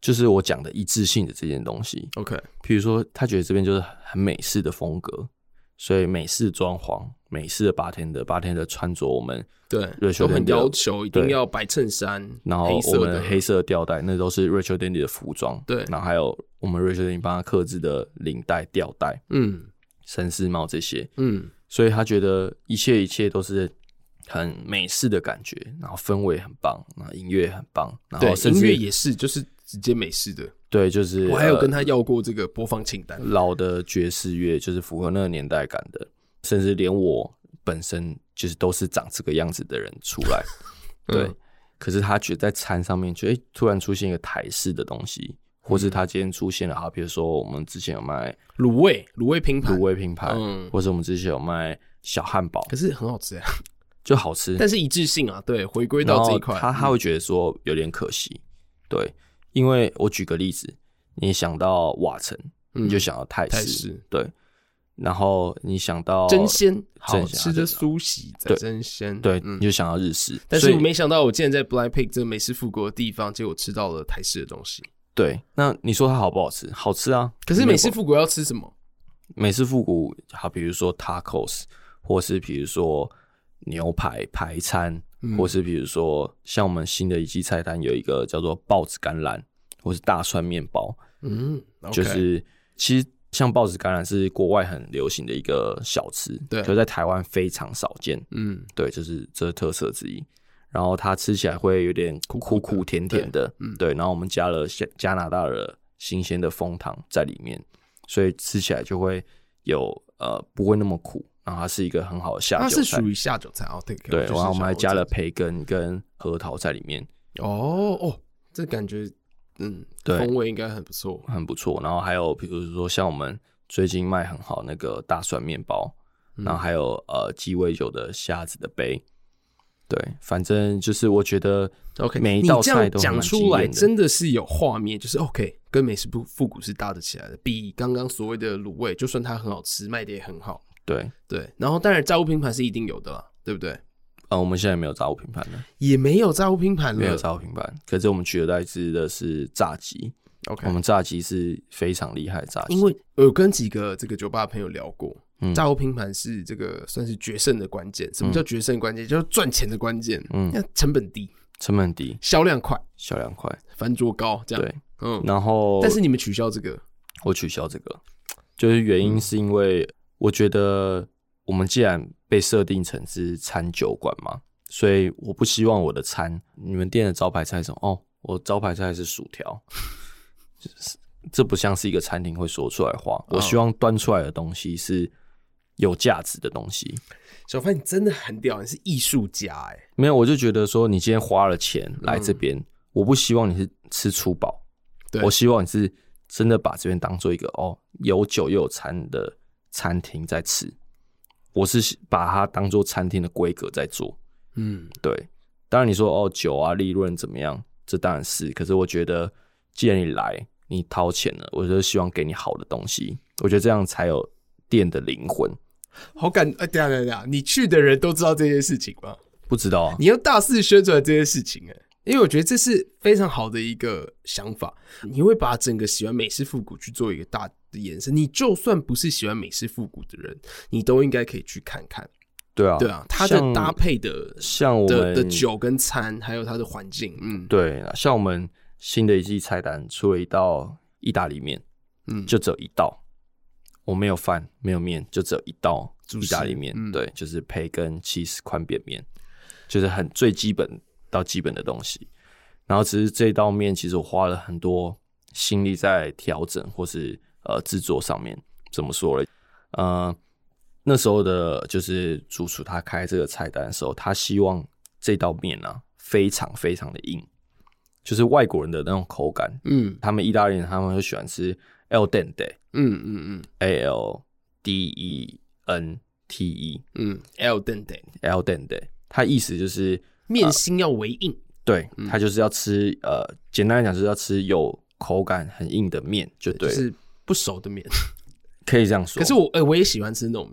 就是我讲的一致性的这件东西。 OK， 比如说他觉得这边就是很美式的风格，所以美式装潢、美式的 bartender、bartender 穿着，我们对都很要求一定要白衬衫， 然后我们黑色的吊带，那都是 Rachel Dendy 的服装。对，然后还有我们 Rachel Dendy 帮他客制的领带、吊带，嗯，绅士帽这些，嗯，所以他觉得一切一切都是很美式的感觉，然后氛围很棒，然后音乐很棒，然后甚至音乐也是就是直接美式的。 对，就是我还有跟他要过这个播放清单， 呃、老的爵士乐就是符合那个年代感的，甚至连我本身就是都是长这个样子的人出来。对、嗯，可是他觉得在餐上面，就哎、欸、突然出现一个台式的东西，或是他今天出现了，好，比如说我们之前有卖卤味，卤味拼盘， 卤味拼盘，嗯，或者我们之前有卖小汉堡， 可是很好吃呀， 就好吃， 但是一致性啊，对，回归到这一块， 他他会觉得说有点可惜，对。因为我举个例子，你想到瓦城，嗯、你就想到泰式，泰式对，然后你想到真鲜，好吃的苏喜在真鲜， 对，嗯、你就想到日式。 但是我没想到，我竟然在 Blind Pig 这个美式复古的地方，结果吃到了台式的东西。 对，那你说它好不好吃？好吃啊。 可是美式复古要吃什么？ 美式复古，好，比如说 tacos， 或是比如说牛排排餐。或是比如说像我们新的一季菜单有一个叫做豹子甘蓝或是大蒜面包，嗯， okay. 就是其实像豹子甘蓝是国外很流行的一个小吃，对，就在台湾非常少见，嗯，对，就是这是特色之一。然后它吃起来会有点苦苦苦甜甜的，对，嗯、对，然后我们加了加拿大的新鲜的枫糖在里面，所以吃起来就会有呃不会那么苦。然后它是一个很好的下酒菜，它是属于下酒菜哦，对， 对，然后我们还加了培根跟核桃在里面。 哦哦，这感觉嗯，风味应该很不错， 很不错。然后还有比如说像我们最近卖很好那个大蒜面包，嗯、然后还有呃鸡尾酒的虾子的杯。对，反正就是我觉得 OK， 每一道菜都讲出来真的是有画面，就是 OK， 跟美式复古是搭得起来的，比刚刚所谓的卤味，就算它很好吃，卖的也很好。 对对，然后当然炸物拼盘是一定有的啦，对不对？ 呃，我们现在没有炸物拼盘了， 也没有炸物拼盘了， 没有炸物拼盘。可是我们取而代之的是炸鸡。OK， 我们炸鸡是非常厉害的炸鸡， 因为我有跟几个这个酒吧的朋友聊过，嗯、炸物拼盘是这个算是决胜的关键。什么叫决胜关键？嗯、就是赚钱的关键。嗯，成本低， 成本低， 销量快， 销量快， 翻桌高，这样。 对，嗯，然后但是你们取消这个， 我取消这个，就是原因是因为。我觉得我们既然被设定成是餐酒馆嘛，所以我不希望我的餐，你们店的招牌菜是什么？哦，我招牌菜是薯条，就是这不像是一个餐厅会说出来的话。我希望端出来的东西是有价值的东西。 小范，你真的很屌，你是艺术家哎。 没有，我就觉得说，你今天花了钱来这边，嗯、我不希望你是吃粗饱，我希望你是真的把这边当做一个哦有酒又有餐的餐厅在吃。我是把它当做餐厅的规格在做。嗯，对。当然你说哦酒啊利润怎么样，这当然是。可是我觉得既然你来，你掏钱了，我就希望给你好的东西。我觉得这样才有店的灵魂。 好感啊！等一下等一下，你去的人都知道这件事情吗？ 不知道啊。 你要大肆宣传这件事情哎、欸，因为我觉得这是非常好的一个想法。你会把整个喜欢美式复古去做一个大的延伸。你就算不是喜欢美式复古的人，你都应该可以去看看。 对啊， 对啊，它的搭配的像我们的, 的酒跟餐，还有它的环境，嗯， 对，像我们新的一季菜单出了一道意大利面，嗯，就只有一道。我没有饭，没有面，就只有一道意大利面、嗯，对，就是培根、cheese 宽扁面，就是很最基本到基本的东西。然后只是这道面，其实我花了很多心力在调整或是呃制作上面。怎么说呢？呃，那时候的就是主厨他开这个菜单的时候，他希望这道面啊非常非常的硬，就是外国人的那种口感。嗯，他们意大利人他们会喜欢吃 al dente。嗯嗯嗯 ，A L D E N T E， 嗯 ，al dente，al dente， 它意思就是面心要微硬， 呃、对，它就是要吃呃，简单来讲就是要吃有口感很硬的面，就对了， 就是不熟的面， 可以这样说。 可是我哎、欸，我也喜欢吃那种面哦、喔。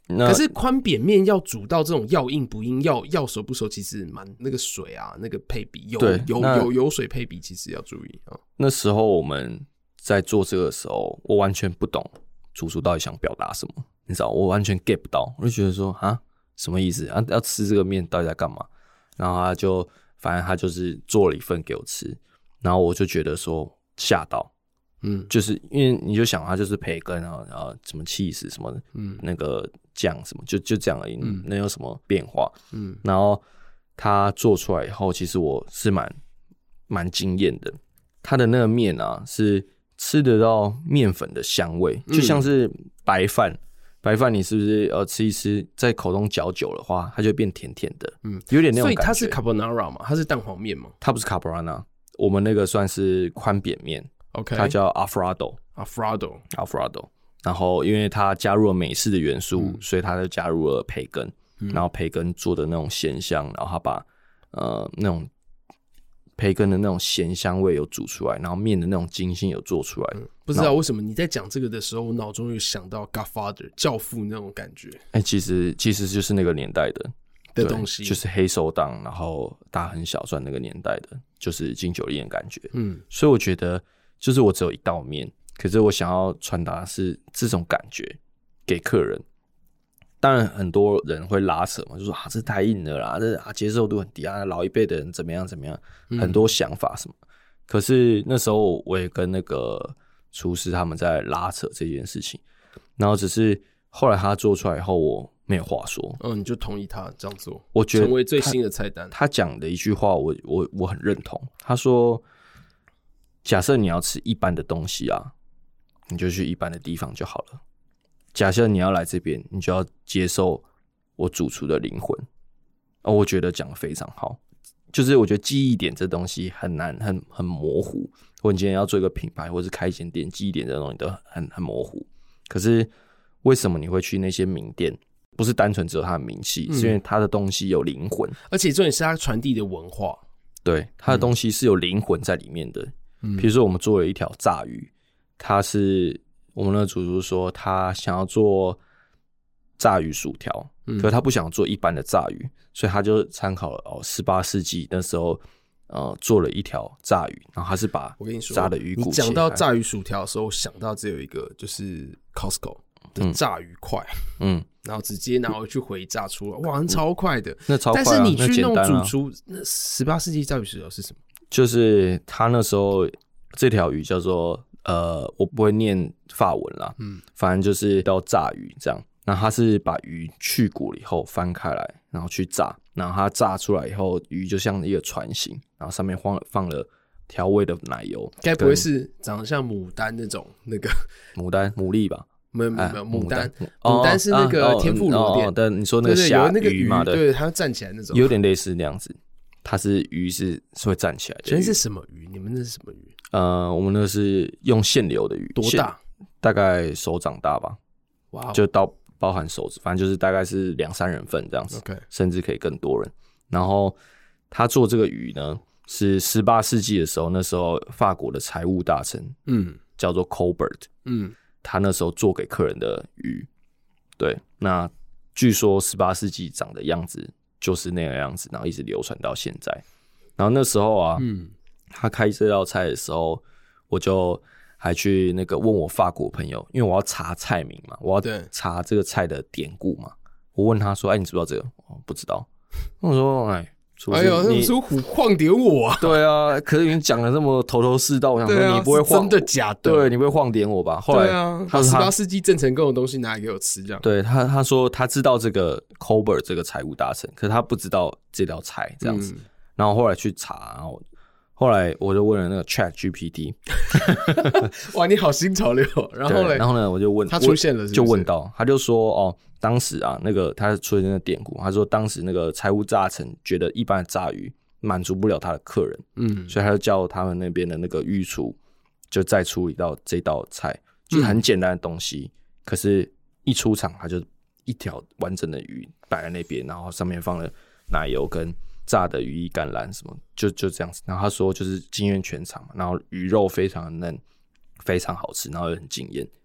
可是宽扁面要煮到这种要硬不硬、要要熟不熟，其实蛮那个水啊，那个配比油油油油水配比，其实要注意啊。 那时候我们在做这个的时候，我完全不懂主厨到底想表达什么，你知道，我完全 get 不到，我就觉得说啊，什么意思啊？要吃这个面到底在干嘛？然后他就反正他就是做了一份给我吃，然后我就觉得说吓到。嗯，就是因为你就想它就是培根啊，然后什么起司什么的，嗯，那个酱什么就就这样而已，嗯，能有什么变化？嗯，然后它做出来以后，其实我是蛮蛮惊艳的。它的那个面啊，是吃得到面粉的香味，就像是白饭，嗯、白饭你是不是呃吃一吃，在口中嚼久的话，它就变甜甜的，嗯，有点那种感觉。所以它是 carbonara 嘛？它是蛋黄面吗？ 它不是 carbonara， 我们那个算是宽扁面。 Okay. 它叫 Alfredo Alfredo Alfredo 然后因为它加入了美式的元素、嗯、所以它就加入了培根、嗯、然后培根做的那种咸香，然后它把呃那种培根的那种咸香味有煮出来，然后面的那种精心有做出来、嗯、 不知道为什么你在讲这个的时候我脑中有想到 Godfather 教父那种感觉、 欸、其实其实就是那个年代的的东西， 就是黑手党然后大亨小传那个年代的，就是金九令的感觉。嗯，所以我觉得就是我只有一道面，可是我想要传达的是这种感觉给客人。当然很多人会拉扯嘛，就说啊这太硬了啦，这啊接受度很低啊，老一辈的人怎么样怎么样，很多想法什么、嗯、可是那时候我也跟那个厨师他们在拉扯这件事情，然后只是后来他做出来以后我没有话说。 嗯，你就同意他这样做， 我觉得成为最新的菜单。 他讲的一句话我我我很认同，他说假设你要吃一般的东西啊，你就去一般的地方就好了。假设你要来这边，你就要接受我主厨的灵魂。哦，我觉得讲得非常好。就是我觉得记忆点这东西很难，很很模糊。或你今天要做一个品牌，或是开一间店，记忆点这东西都很很模糊。可是为什么你会去那些名店？不是单纯只有它的名气，嗯、是因为它的东西有灵魂， 而且重点是它传递的文化。 对，它的东西是有灵魂在里面的。嗯，比如说我们做了一条炸鱼，它是我们的主厨说他想要做炸鱼薯条、嗯、可是他不想做一般的炸鱼，所以他就参考了哦十八世纪那时候呃做了一条炸鱼，然后他是把炸的鱼骨切开。 你讲到炸鱼薯条的时候，想到只有一个就是 Costco 的炸鱼块，嗯，然后直接拿回去回炸出来，哇，超快的， 那超快、啊。 但是你去弄主厨，那十八世纪炸鱼薯条是什么？ 就是他那时候这条鱼叫做。呃，我不会念法文啦，嗯，反正就是要炸鱼这样。然后他是把鱼去骨了以后翻开来，然后去炸，然后它炸出来以后，鱼就像一个船形，然后上面放了放了调味的奶油。 该不会是长得像牡丹那种那个牡丹牡蛎吧？ 没有没有没有，牡丹牡丹是那个天妇罗店。 但你说那个虾鱼嘛， 对，它站起来那种， 有点类似那样子。它是鱼是是会站起来的。 所以是什么鱼？你们那是什么鱼？ 呃，我们那是用现流的鱼， 多大？ 大概手掌大吧。哇、wow ，就到包含手指，反正就是大概是两三人份这样子 ，okay. 甚至可以更多人。然后他做这个鱼呢，是十八世纪的时候，那时候法国的财务大臣，嗯，叫做 Colbert， 嗯，他那时候做给客人的鱼。对，那据说十八世纪长的样子就是那个样子，然后一直流传到现在。然后那时候啊，嗯。他开这道菜的时候，我就还去那个问我法国朋友，因为我要查菜名嘛，我要查这个菜的典故嘛。我问他说：“哎，你知不知道这个？”哦，不知道。我说：“哎， 哎呦，那说虎旷点我啊！” 对啊，可是你讲的这么头头是道，我想说你不会晃、 啊、真的假的？ 对，你不会晃点我吧？后来， 对啊，他十八世纪郑成功的东西拿来给我吃，这样。 对他，他说他知道这个 Colbert 这个财务大臣，可是他不知道这道菜这样子。嗯、然后后来去查，然后。后来我就问了那个 Chat G P T， 哇，你好新潮流！然后呢， 然后呢，我就问他出现了是不是， 就问到，他就说哦，当时啊，那个他出现那个典故，他说当时那个财务大臣觉得一般的炸鱼满足不了他的客人，嗯，所以他就叫他们那边的那个御厨就再出一道这道菜，就是很简单的东西，嗯、可是一出场他就一条完整的鱼摆在那边，然后上面放了奶油跟。炸的羽衣甘蓝什么，就就这样子。然后他说就是惊艳全场，然后鱼肉非常的嫩，非常好吃，然后又很惊艳。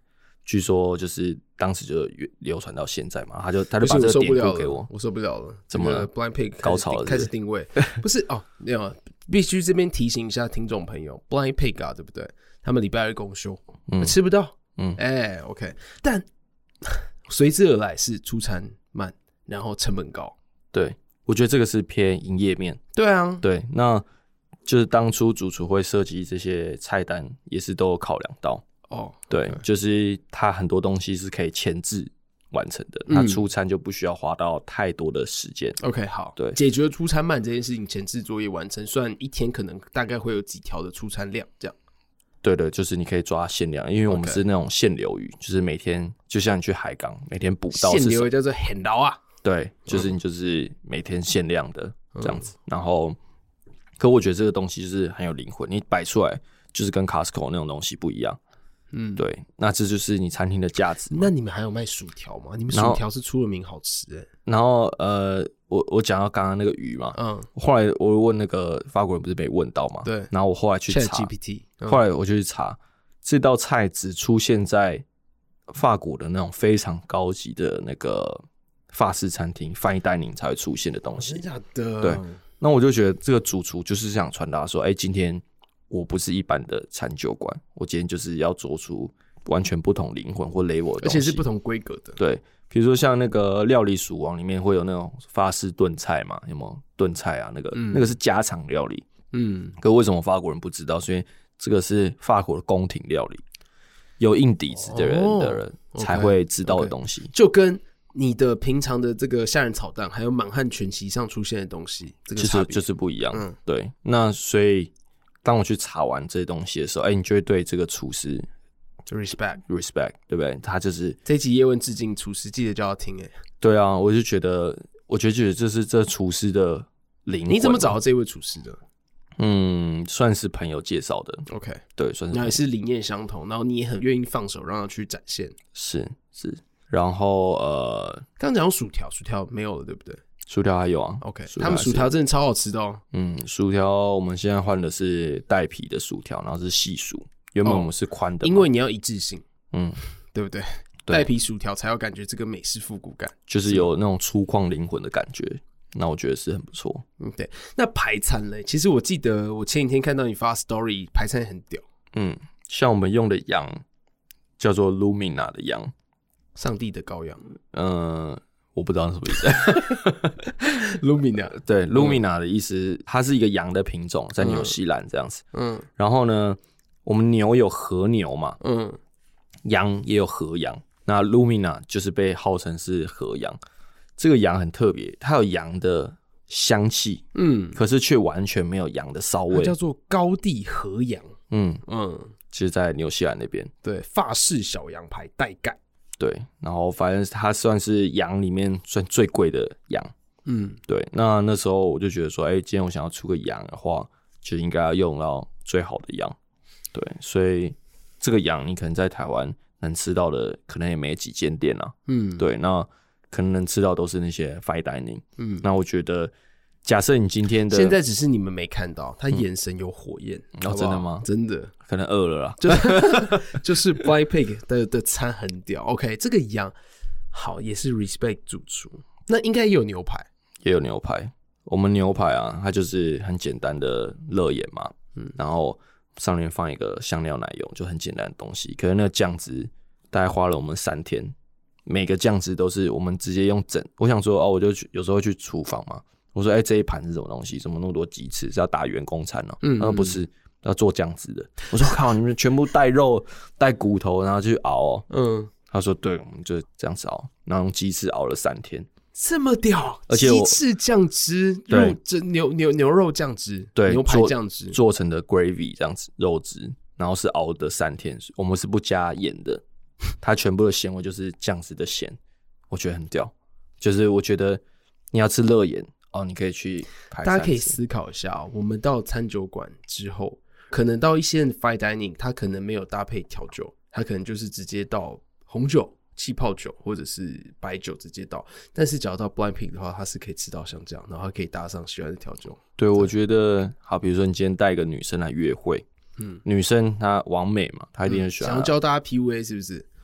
据说就是当时就流传到现在嘛，他就他就把这个典故给我， 我受不了了， 怎么了 ？Blind Pig 高潮了是不是， 开始定位，不是哦，没有，必须这边提醒一下听众朋友 ，Blind Pig 啊，对不对？他们礼拜二公休，嗯，吃不到，嗯，哎、欸、，OK， 但随之而来是出餐慢，然后成本高， 对，我觉得这个是偏营业面， 对啊， 对，那就是当初主厨会设计这些菜单，也是都有考量到。哦，对， okay. 就是它很多东西是可以前置完成的，它、嗯、出餐就不需要花到太多的时间。 OK， 好， 对， 解决出餐慢这件事情，前置作业完成，虽然一天可能大概会有几条的出餐量，这样。 对对，就是你可以抓限量，因为我们是那种限流鱼， okay. 就是每天就像你去海港，每天捕到限流叫做很捞啊。 对，就是你就是每天限量的这样子，嗯、然后，可我觉得这个东西就是很有灵魂，你摆出来就是跟 Costco 那种东西不一样。嗯，对，那这就是你餐厅的价值。 那你们还有卖薯条吗？你们薯条是出了名好吃哎、欸。 然后呃，我我讲到刚刚那个鱼嘛，嗯，后来我问那个法国人，不是没问到嘛？ 对。 然后我后来去查 G P T，、嗯、 后来我就去查这道菜只出现在法国的那种非常高级的那个法式餐厅 fine dining 才会出现的东西。 真的假的？ 对。那我就觉得这个主厨就是想传达说，哎、欸，今天。我不是一般的餐酒馆，我今天就是要做出完全不同灵魂或 level 的东西， 而且是不同规格的。 对，比如说像那个料理鼠王里面会有那种法式炖菜嘛，有没有炖菜啊？那个、嗯、那个是家常料理。嗯，可为什么法国人不知道？所以这个是法国的宫廷料理，有硬底子的人、哦、的人才会知道的东西， okay, okay. 就跟你的平常的这个虾仁炒蛋，还有满汉全席上出现的东西，这个差别就是就是不一样。嗯，对，那所以。当我去查完这些东西的时候，哎、欸，你就会对这个厨师 respect respect， 对不对？他就是这一集叶问致敬厨师，记得就要听哎、欸。 对啊，我就觉得，我就觉得这是这厨师的灵魂。 你怎么找到这位厨师的？ 嗯，算是朋友介绍的。 OK， 对，算是。 那也是理念相同，然后你也很愿意放手让他去展现。 是是，然后呃， 刚讲薯条，薯条没有了，对不对？ 薯条还有啊 ，OK， 他们薯条真的超好吃的哦。 嗯，薯条我们现在换的是带皮的薯条，然后是细薯，原本我们是宽的、哦， 因为你要一致性， 嗯， 对不对？带皮薯条才有感觉这个美式复古感， 就是有那种粗犷灵魂的感觉。那我觉得是很不错。 嗯，对。那排餐嘞，其实我记得我前几天看到你发 story， 排餐很屌。 嗯，像我们用的羊叫做 Lumina 的羊， 上帝的羔羊。 嗯。我不知道是什么意思。Lumina 对 Lumina 的意思，它是一个羊的品种，在纽西兰这样子。嗯，然后呢，我们牛有和牛嘛，嗯，羊也有和羊。那 Lumina 就是被号称是和羊。这个羊很特别，它有羊的香气，嗯，可是却完全没有羊的骚味， 它叫做高地和羊。嗯嗯，其实在纽西兰那边， 对，法式小羊排带盖。 对，然后反正它算是羊里面算最贵的羊，嗯，对。那那时候我就觉得说，哎、欸，今天我想要出个羊的话，就应该要用到最好的羊，对。所以这个羊你可能在台湾能吃到的，可能也没几间店啊，嗯，对。那可能能吃到都是那些 fine dining，嗯。那我觉得，假设你今天的现在只是你们没看到，他眼神有火焰， 嗯、哦，真的吗？ 真的。 可能饿了啦， 就是就是 Blind Pig 的的餐很屌。OK， 这个羊好也是 respect 主厨，那应该也有牛排， 也有牛排。我们牛排啊，它就是很简单的肋眼嘛，嗯，然后上面放一个香料奶油，就很简单的东西。可是那个酱汁大概花了我们三天，每个酱汁都是我们直接用整。我想说哦，我就去有时候会去厨房嘛，我说哎、欸，这一盘是什么东西？怎么那么多鸡翅？是要打员工餐哦、喔？嗯，嗯，不是。要做酱汁的，我说靠，你们全部带肉带骨头，然后去熬哦。嗯，他说对，我们就这样子熬，然后用鸡翅熬了三天， 这么屌！ 而且鸡翅酱汁，肉牛牛牛肉酱汁， 对， 牛排酱汁做成的 gravy 这样子肉汁，然后是熬的三天，我们是不加盐的，它全部的咸味就是酱汁的咸，我觉得很屌。就是我觉得你要吃热盐哦，你可以去排。 大家可以思考一下、哦，我们到餐酒馆之后。可能到一些 fine dining， 它可能没有搭配调酒，它可能就是直接到红酒、气泡酒或者是白酒直接到。但是只要到 Blind Pig 的话，它是可以吃到像这样，然后它可以搭上喜欢的调酒。 对，我觉得好，比如说你今天带一个女生来约会，嗯，女生她网美嘛，她一定很喜欢、 嗯，想要教大家 P U A 是不是？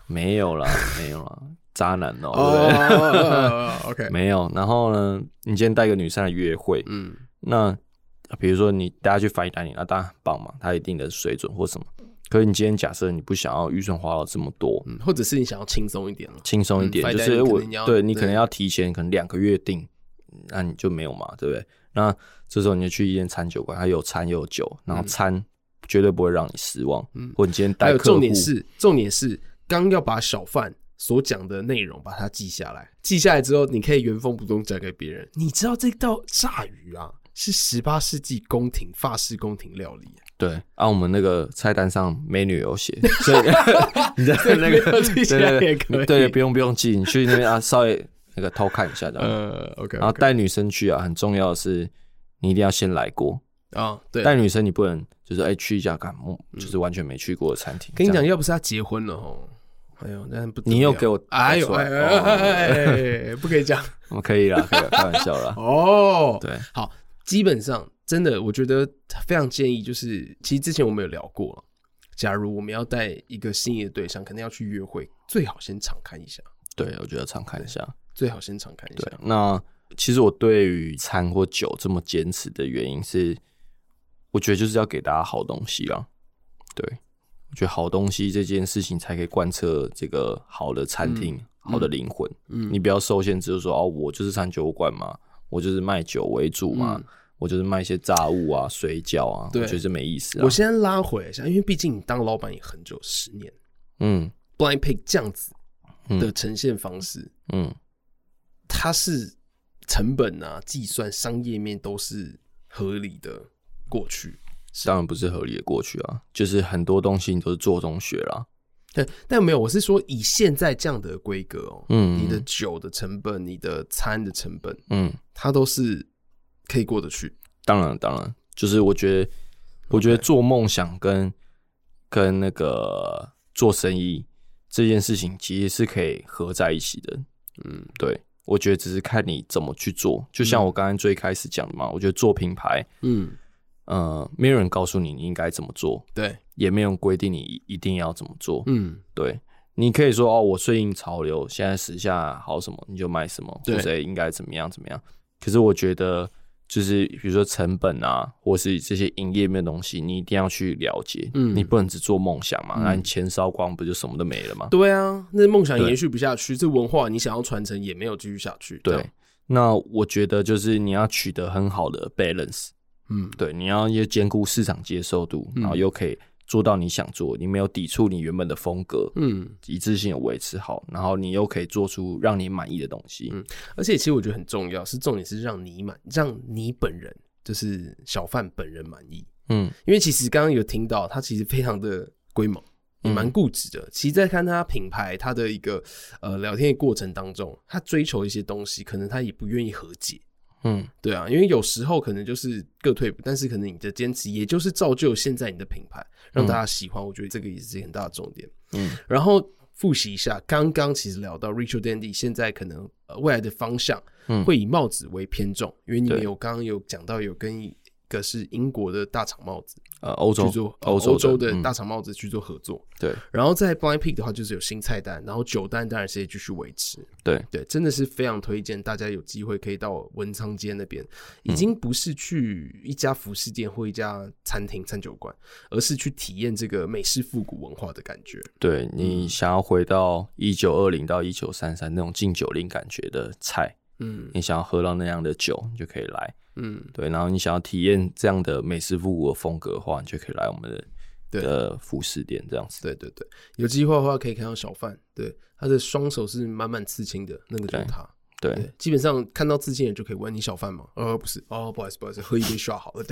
没有啦，没有啦，渣男哦、喔，对不对、 oh, OK， 没有。然后呢，你今天带一个女生来约会，嗯，那比如说你带她去fine dining，那当然很棒嘛，她有一定的水准或什么。可是你今天假设你不想要预算花到这么多， 嗯，或者是你想要轻松一点了， 轻松一点，嗯、就是我对你可能要提前可能两个月订，那你就没有嘛，对不对？那这时候你就去一间餐酒馆，它有餐又有酒，然后餐绝对不会让你失望，嗯，或者你今天带客户， 还有重点是重点是刚要把小贩所讲的内容把它记下来，记下来之后，你可以原封不动讲给别人。你知道这道炸鱼啊，是十八世纪宫廷法式宫廷料理。 对，啊，我们那个菜单上美女有写，所以你在那个记下来也可以。 对对，不用不用记，你去那边啊，稍微那个偷看一下，这样。 呃 ，OK， 然后带女生去啊，很重要的是，你一定要先来过啊、哦。对， 带女生你不能就是哎、欸、去一家干，就是完全没去过的餐厅。 跟你讲，要不是他结婚了哦。哎呦，那不你又给我哎呦哎哎哎哎，不可以讲， 我可以啦，可以啦，开玩笑啦。 哦， 对， 好，基本上真的，我觉得非常建议，就是其实之前我们有聊过，假如我们要带一个心仪的对象，可能要去约会，最好先常看一下。 对，我觉得常看一下， 最好先常看一下。 对，那其实我对于餐或酒这么坚持的原因是，我觉得就是要给大家好东西啦。对。我觉得好东西这件事情才可以贯彻这个好的餐厅、嗯、好的灵魂。嗯，你不要受限，只是说哦，我就是餐酒馆嘛，我就是卖酒为主嘛，嗯、我就是卖一些炸物啊、水饺啊，我觉得这没意思啊。 我先拉回一下，因为毕竟你当老板也很久，十年。嗯 ，Blind Pig 这样子的呈现方式，嗯，它是成本啊、计算、商业面都是合理的过去。 当然不是合理的过去啊，就是很多东西你都是做中学啦。 对，但没有，我是说以现在这样的规格哦，嗯，你的酒的成本、你的餐的成本，嗯，它都是可以过得去。 当然，当然，就是我觉得，我觉得做梦想跟跟那个做生意这件事情其实是可以合在一起的。嗯，对，我觉得只是看你怎么去做。就像我刚刚最开始讲的嘛，我觉得做品牌，嗯。呃，没有人告诉你你应该怎么做， 对， 也没有人规定你一定要怎么做，嗯，对，你可以说哦，我顺应潮流，现在时下好什么你就卖什么，或者应该怎么样怎么样。可是我觉得，就是比如说成本啊，或是这些营业面的东西，你一定要去了解，嗯，你不能只做梦想嘛，那、嗯、你钱烧光不就什么都没了吗？ 对啊，那梦想延续不下去，这文化你想要传承也没有继续下去。 对，那我觉得就是你要取得很好的 balance。嗯，对，你要也兼顾市场接受度，嗯、然后又可以做到你想做，你没有抵触你原本的风格，嗯，一致性有维持好，然后你又可以做出让你满意的东西， 嗯，而且其实我觉得很重要，是重点是让你满，让你本人就是小贩本人满意，嗯，因为其实刚刚有听到他其实非常的龟毛，也蛮固执的。嗯、其实，在看他品牌他的一个呃聊天的过程当中，他追求一些东西，可能他也不愿意和解。嗯，对啊，因为有时候可能就是各退步，但是可能你的坚持也就是造就现在你的品牌让大家喜欢，嗯、我觉得这个也是很大的重点。嗯，然后复习一下，刚刚其实聊到 Rachel Dandy 现在可能、呃、未来的方向会以帽子为偏重，因为你们有刚刚有讲到有跟一个是英国的大厂帽子， 呃，欧洲做欧洲, 洲的大厂帽子去做合作。嗯、对， 然后在 Blind Pig 的话就是有新菜单，然后酒单当然是也继续维持。 对对，真的是非常推荐大家有机会可以到文昌街那边，已经不是去一家服饰店或一家餐厅餐酒馆，而是去体验这个美式复古文化的感觉。 对，你想要回到一九二零到一九三三那种禁酒令感觉的菜，嗯，你想要喝到那样的酒，你就可以来。嗯，对，然后你想要体验这样的美式复古的风格的话，你就可以来我们的的服饰店这样子。 对对对，有机会的话可以看到小贩，对，他的双手是满满刺青的，那个就是他。 对， 对，基本上看到刺青人就可以问你小贩吗？呃，不是，哦，不好意思，不好意思，喝一杯刷好了。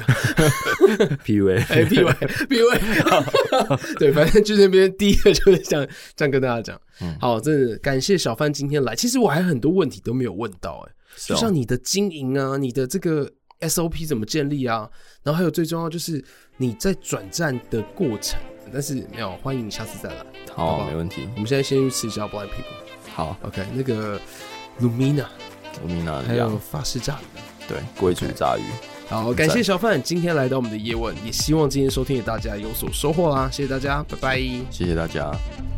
P U A， 哎 ，P U A，P U A， 对，反正就那边第一个就是这样这样跟大家讲。嗯、好，真的感谢小贩今天来。其实我还有很多问题都没有问到、欸，哎。就像你的经营啊，你的这个 S O P 怎么建立啊，然后还有最重要就是你在转战的过程。但是没有，欢迎你下次再来。 好，好好没问题。 我们现在先去吃一下 Blind Pig。 好 ，OK， 那个 Lumina，Lumina， Lumina 还有法式炸鱼， 对，贵族炸鱼。 Okay. 好，感谢小范今天来到我们的叶问，也希望今天收听的大家有所收获啦，谢谢大家，拜拜， 谢谢大家。